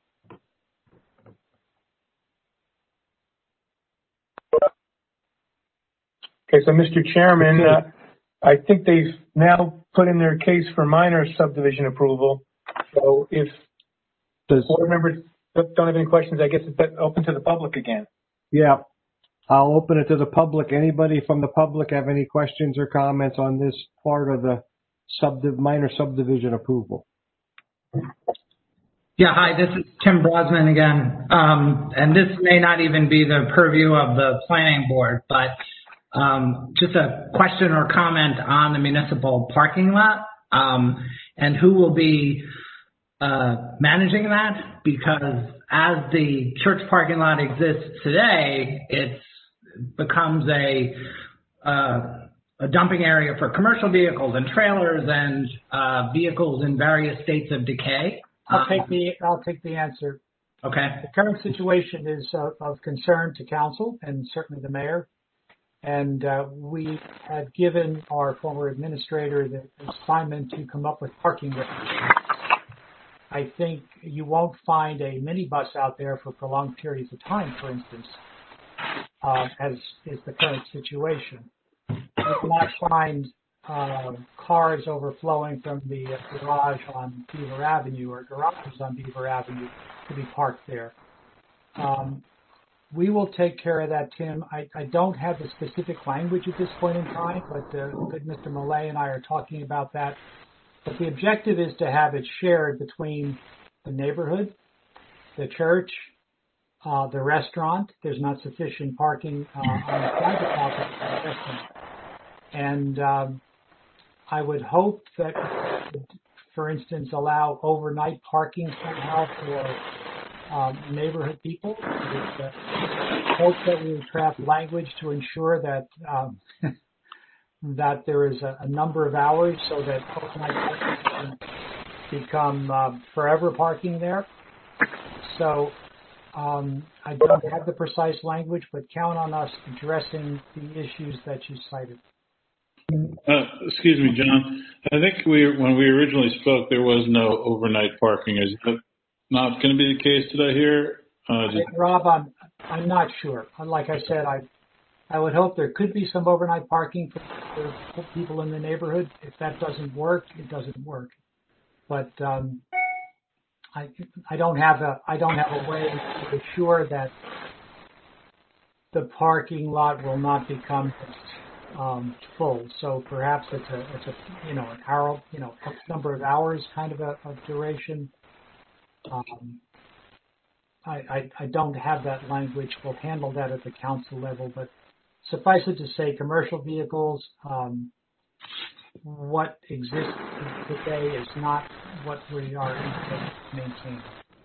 Okay, so Mr. Chairman, I think they've now put in their case for minor subdivision approval. So if the board members don't have any questions, I guess it's open to the public again. Yeah, I'll open it to the public. Anybody from the public have any questions or comments on this part of the minor subdivision approval? Yeah, hi, this is Tim Brosnan again. And this may not even be the purview of the planning board, but just a question or comment on the municipal parking lot, and who will be managing that, because as the church parking lot exists today, it becomes a dumping area for commercial vehicles and trailers and vehicles in various states of decay. I'll take the answer. Okay. The current situation is of concern to council and certainly the mayor. And we had given our former administrator the assignment to come up with parking regulations. I think you won't find a minibus out there for prolonged periods of time, for instance, as is the current situation. You will not find cars overflowing from the garage on Beaver Avenue or garages on Beaver Avenue to be parked there. We will take care of that, Tim. I don't have the specific language at this point in time, but good Mr. Millay and I are talking about that. But the objective is to have it shared between the neighborhood, the church, the restaurant. There's not sufficient parking on the private property for the restaurant. And I would hope that, for instance, allow overnight parking somehow for neighborhood people. I hope that we craft language to ensure that that there is a number of hours so that overnight parking can become forever parking there. So I don't have the precise language, but count on us addressing the issues that you cited. Excuse me, John. I think when we originally spoke, there was no overnight parking. Is that not going to be the case? Did I hear? Rob, I'm not sure. Like I said, I would hope there could be some overnight parking for people in the neighborhood. If that doesn't work, it doesn't work. But I don't have a way to assure that the parking lot will not become full. So perhaps it's a an hour, X number of hours kind of a duration. I don't have that language. We'll handle that at the council level, but suffice it to say, commercial vehicles, what exists today is not what we are maintaining.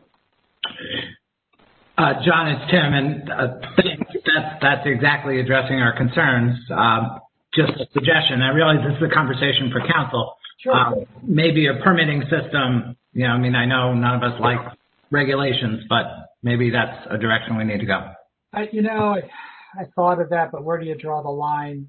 John, it's Tim, and that's exactly addressing our concerns. Just a suggestion. I realize this is a conversation for council. Sure. Maybe a permitting system. I know none of us like regulations, but maybe that's a direction we need to go. I thought of that, but where do you draw the line?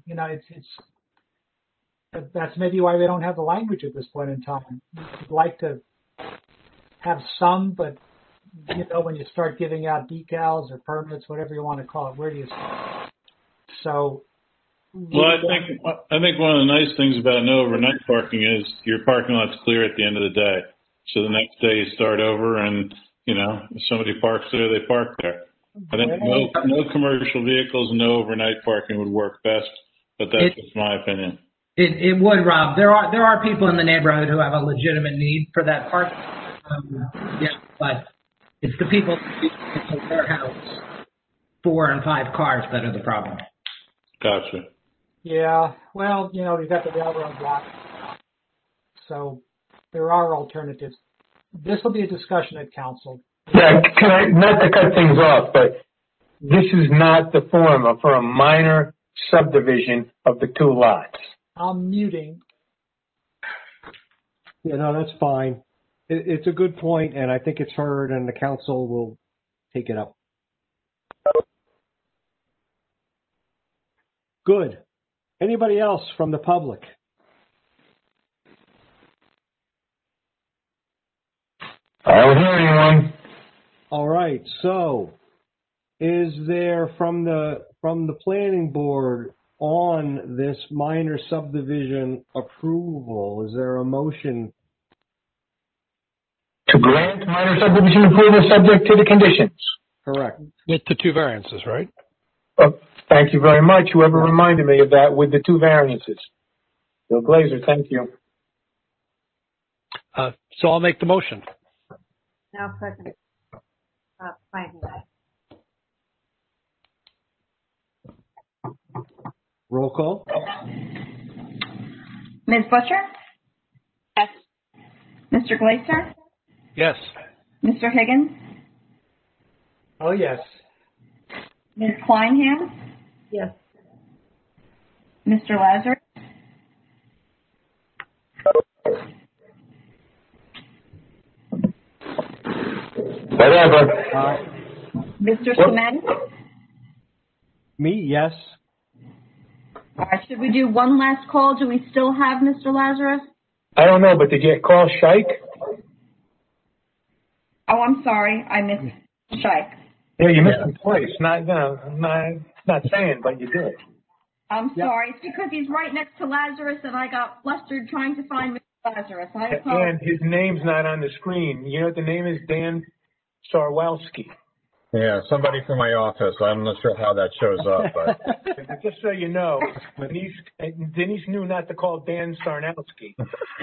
That's maybe why we don't have the language at this point in time. We'd like to have some, but when you start giving out decals or permits, whatever you want to call it, where do you start? So, well, I think one of the nice things about no overnight parking is your parking lot's clear at the end of the day. So the next day you start over, and if somebody parks there, they park there. I think no commercial vehicles, no overnight parking would work best, but that's just my opinion. It would, Rob. There are people in the neighborhood who have a legitimate need for that park. But it's the people in their house, 4 and 5 cars, that are the problem. Gotcha. Yeah, well, we've got the railroad block, so there are alternatives. This will be a discussion at council. Yeah, not to cut things off, but this is not the forum for a minor subdivision of the 2 lots. I'm muting. Yeah, no, that's fine. It's a good point, and I think it's heard, and the council will take it up. Good. Anybody else from the public? I don't hear anyone. All right. So, is there from the planning board on this minor subdivision approval? Is there a motion to grant minor subdivision approval subject to the conditions? Correct. With the 2 variances, right? Thank you very much. Whoever reminded me of that with the 2 variances. Bill Glazer, thank you. So I'll make the motion. Now second. Roll call. Ms. Butcher? Yes. Mr. Glazer? Yes. Mr. Higgins? Oh, yes. Ms. Kleinham? Yes. Mr. Lazarus? Whatever. Mr. Cement? Me, yes. Should we do one last call? Do we still have Mr. Lazarus? I don't know, but did you call Shike? Oh, I'm sorry. I missed Shike. Yeah, you missed him twice. Not saying, but you did. I'm sorry. It's because he's right next to Lazarus, and I got flustered trying to find Mr. Lazarus. I apologize. And his name's not on the screen. You know what the name is? Dan Sarwowski. Yeah, somebody from my office. I'm not sure how that shows up, but just so you know, Denise knew not to call Dan Sarnowski.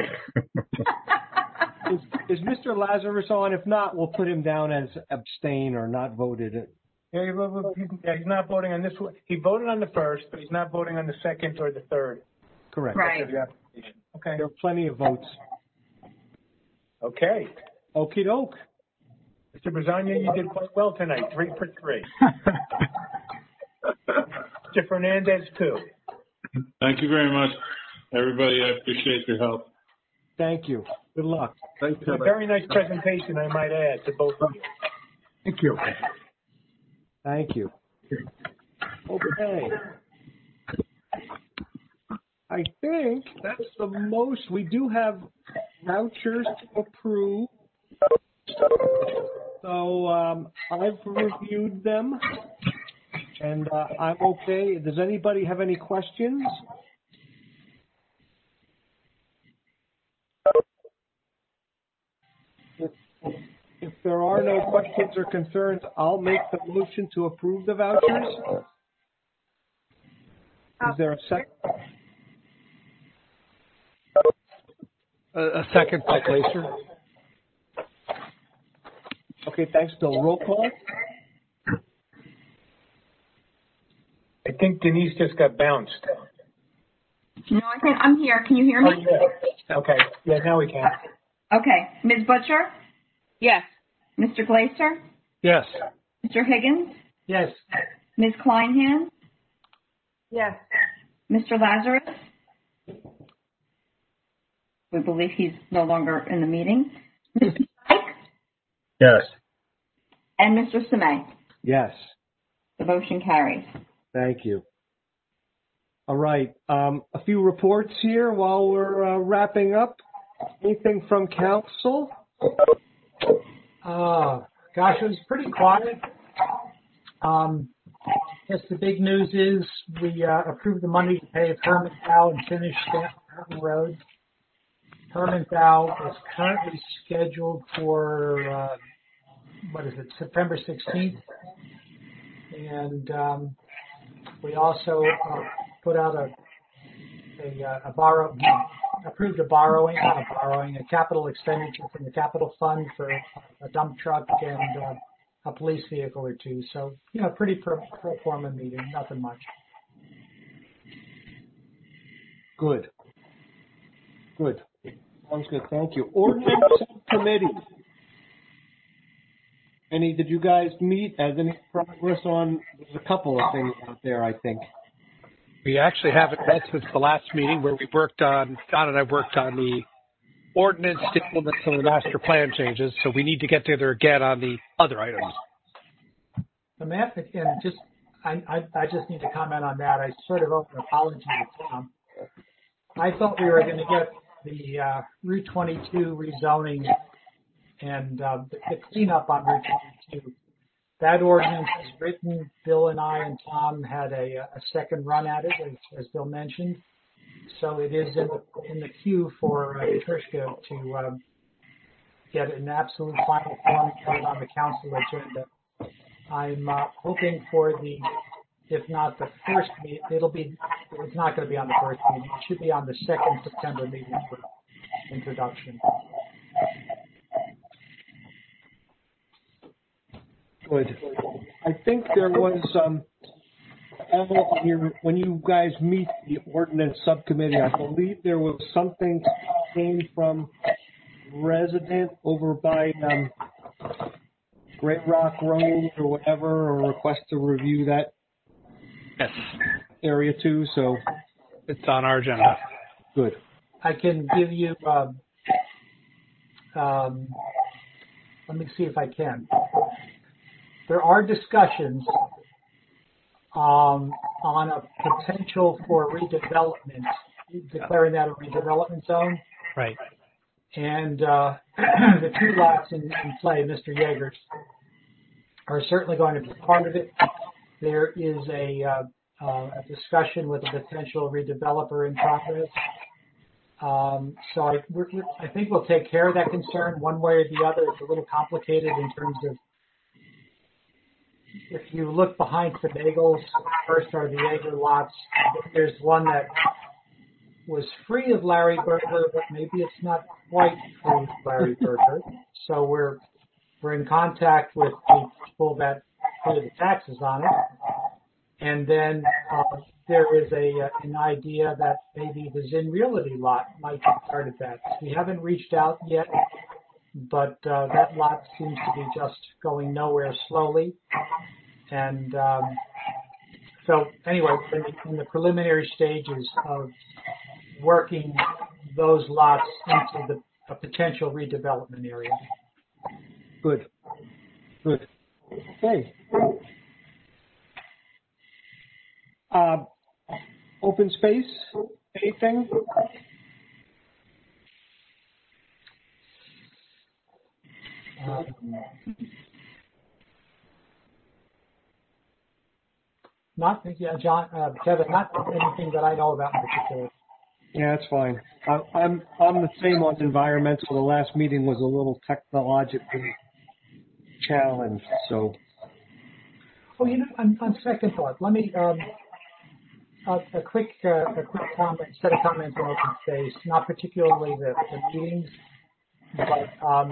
Is Mr. Lazarus on? If not, we'll put him down as abstain or not voted. Yeah, he's not voting on this one. He voted on the first, but he's not voting on the second or the third. Correct. Right. Okay. There are plenty of votes. Okay. Okie doke. Mr. Bisogna, you did quite well tonight. 3 for 3. Mr. Fernandez, 2. Thank you very much, everybody. I appreciate your help. Thank you. Good luck. Thank you. A very nice presentation, I might add, to both of you. Thank you. Thank you. Okay. I think that's the most. We do have vouchers to approve. So I've reviewed them, and I'm okay. Does anybody have any questions? If there are no questions or concerns, I'll make the motion to approve the vouchers. Is there a second? A second by Glaser. Okay, thanks, Bill. Roll call. I think Denise just got bounced. No, I think I'm here. Can you hear me? Oh, yeah. Okay. Yeah, now we can. Okay. Ms. Butcher? Yes. Mr. Glaser? Yes. Mr. Higgins? Yes. Ms. Kleinhand? Yes. Mr. Lazarus? We believe he's no longer in the meeting. Mr. Shike? yes. And Mr. Semay? Yes. The motion carries. Thank you. All right. A few reports here while we're wrapping up. Anything from council? Gosh, it was pretty quiet. Guess the big news is we approved the money to pave Hermantown and finish Stanton Road. Hermantown is currently scheduled for September 16th, and we also put out approved a capital expenditure from the capital fund for a dump truck and a police vehicle or two. So, pretty pro forma meeting, nothing much. Good. Sounds good. Thank you. Ordinance Subcommittee. Did you guys meet? Has any progress on? There's a couple of things out there, I think. We actually haven't met since the last meeting where Don and I worked on the ordinance to implement some of the master plan changes. So we need to get together again on the other items. I just need to comment on that. I sort of owe an apology to Tom. I thought we were going to get the Route 22 rezoning and the cleanup on Route 22. That ordinance is written. Bill and I and Tom had a second run at it, as Bill mentioned. So it is in the queue for Trishka to get an absolute final form put on the council agenda. I'm hoping for if not the first meeting, it's not going to be on the first meeting. It should be on the second September meeting for introduction. Good. I think there was when you guys meet the ordinance subcommittee, I believe there was something came from resident over by Great Rock Road or whatever, or request to review that area too. So it's on our agenda. Good. I can give you. Let me see if I can. There are discussions on a potential for redevelopment, declaring that a redevelopment zone. Right. And the two lots in play, Mr. Yeager's, are certainly going to be part of it. There is a discussion with a potential redeveloper in progress. So I think we'll take care of that concern one way or the other. It's a little complicated in terms of, if you look behind Finagle's, first are the Yeager lots. There's one that was free of Larry Berger, but maybe it's not quite free of Larry Berger. So we're in contact with the people that pay the taxes on it. And then there is an idea that maybe the Zinn Realty lot might be part of that. We haven't reached out yet, but that lot seems to be just going nowhere slowly. And so anyway, in the preliminary stages of working those lots into a potential redevelopment area. Good. Okay. Open space, anything? Not, John, Kevin, not anything that I know about in particular. Yeah, that's fine. I'm the same on environmental. The last meeting was a little technologically challenged, so. Oh, on second thought, let me a quick comment, set of comments on open space. Not particularly the meetings, but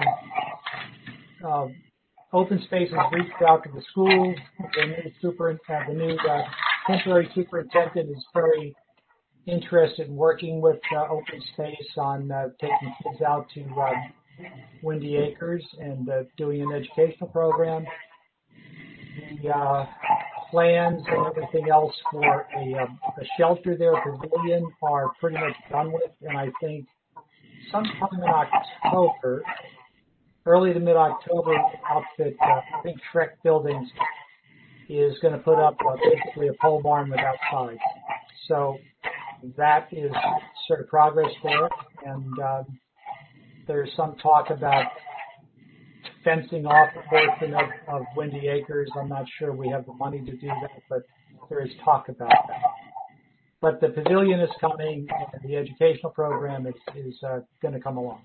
open space has reached out to the schools. The new temporary superintendent is very interested in working with open space on taking kids out to Windy Acres and doing an educational program. The plans and everything else for a shelter there, pavilion, are pretty much done with, and I think sometime in October, early to mid-October, outfit, I think Shrek Buildings is going to put up basically a pole barn without sides. So that is sort of progress there, and there's some talk about fencing off a portion of Windy Acres. I'm not sure we have the money to do that, but there is talk about that. But the pavilion is coming, and the educational program is going to come along.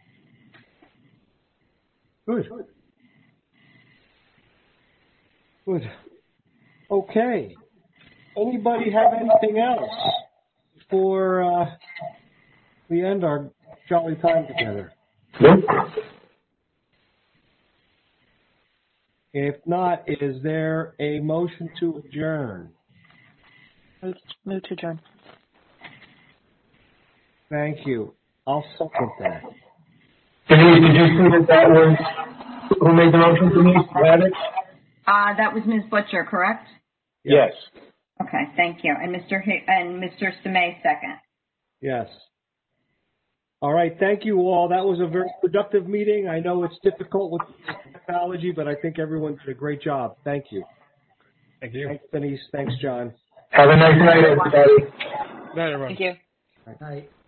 Good. Okay. Anybody have anything else before we end our jolly time together? Nope. If not, is there a motion to adjourn? Move to adjourn. Thank you. I'll second that. Denise, did you see that was, who made the motion, Denise? You had it? That was Ms. Butcher, correct? Yes. Okay, thank you. And Mr. Semay, second. Yes. All right, thank you all. That was a very productive meeting. I know it's difficult with technology, but I think everyone did a great job. Thank you. Thank you. Thanks, Denise. Thanks, John. Have a nice night, everybody. Night, everyone. Thank you. Night.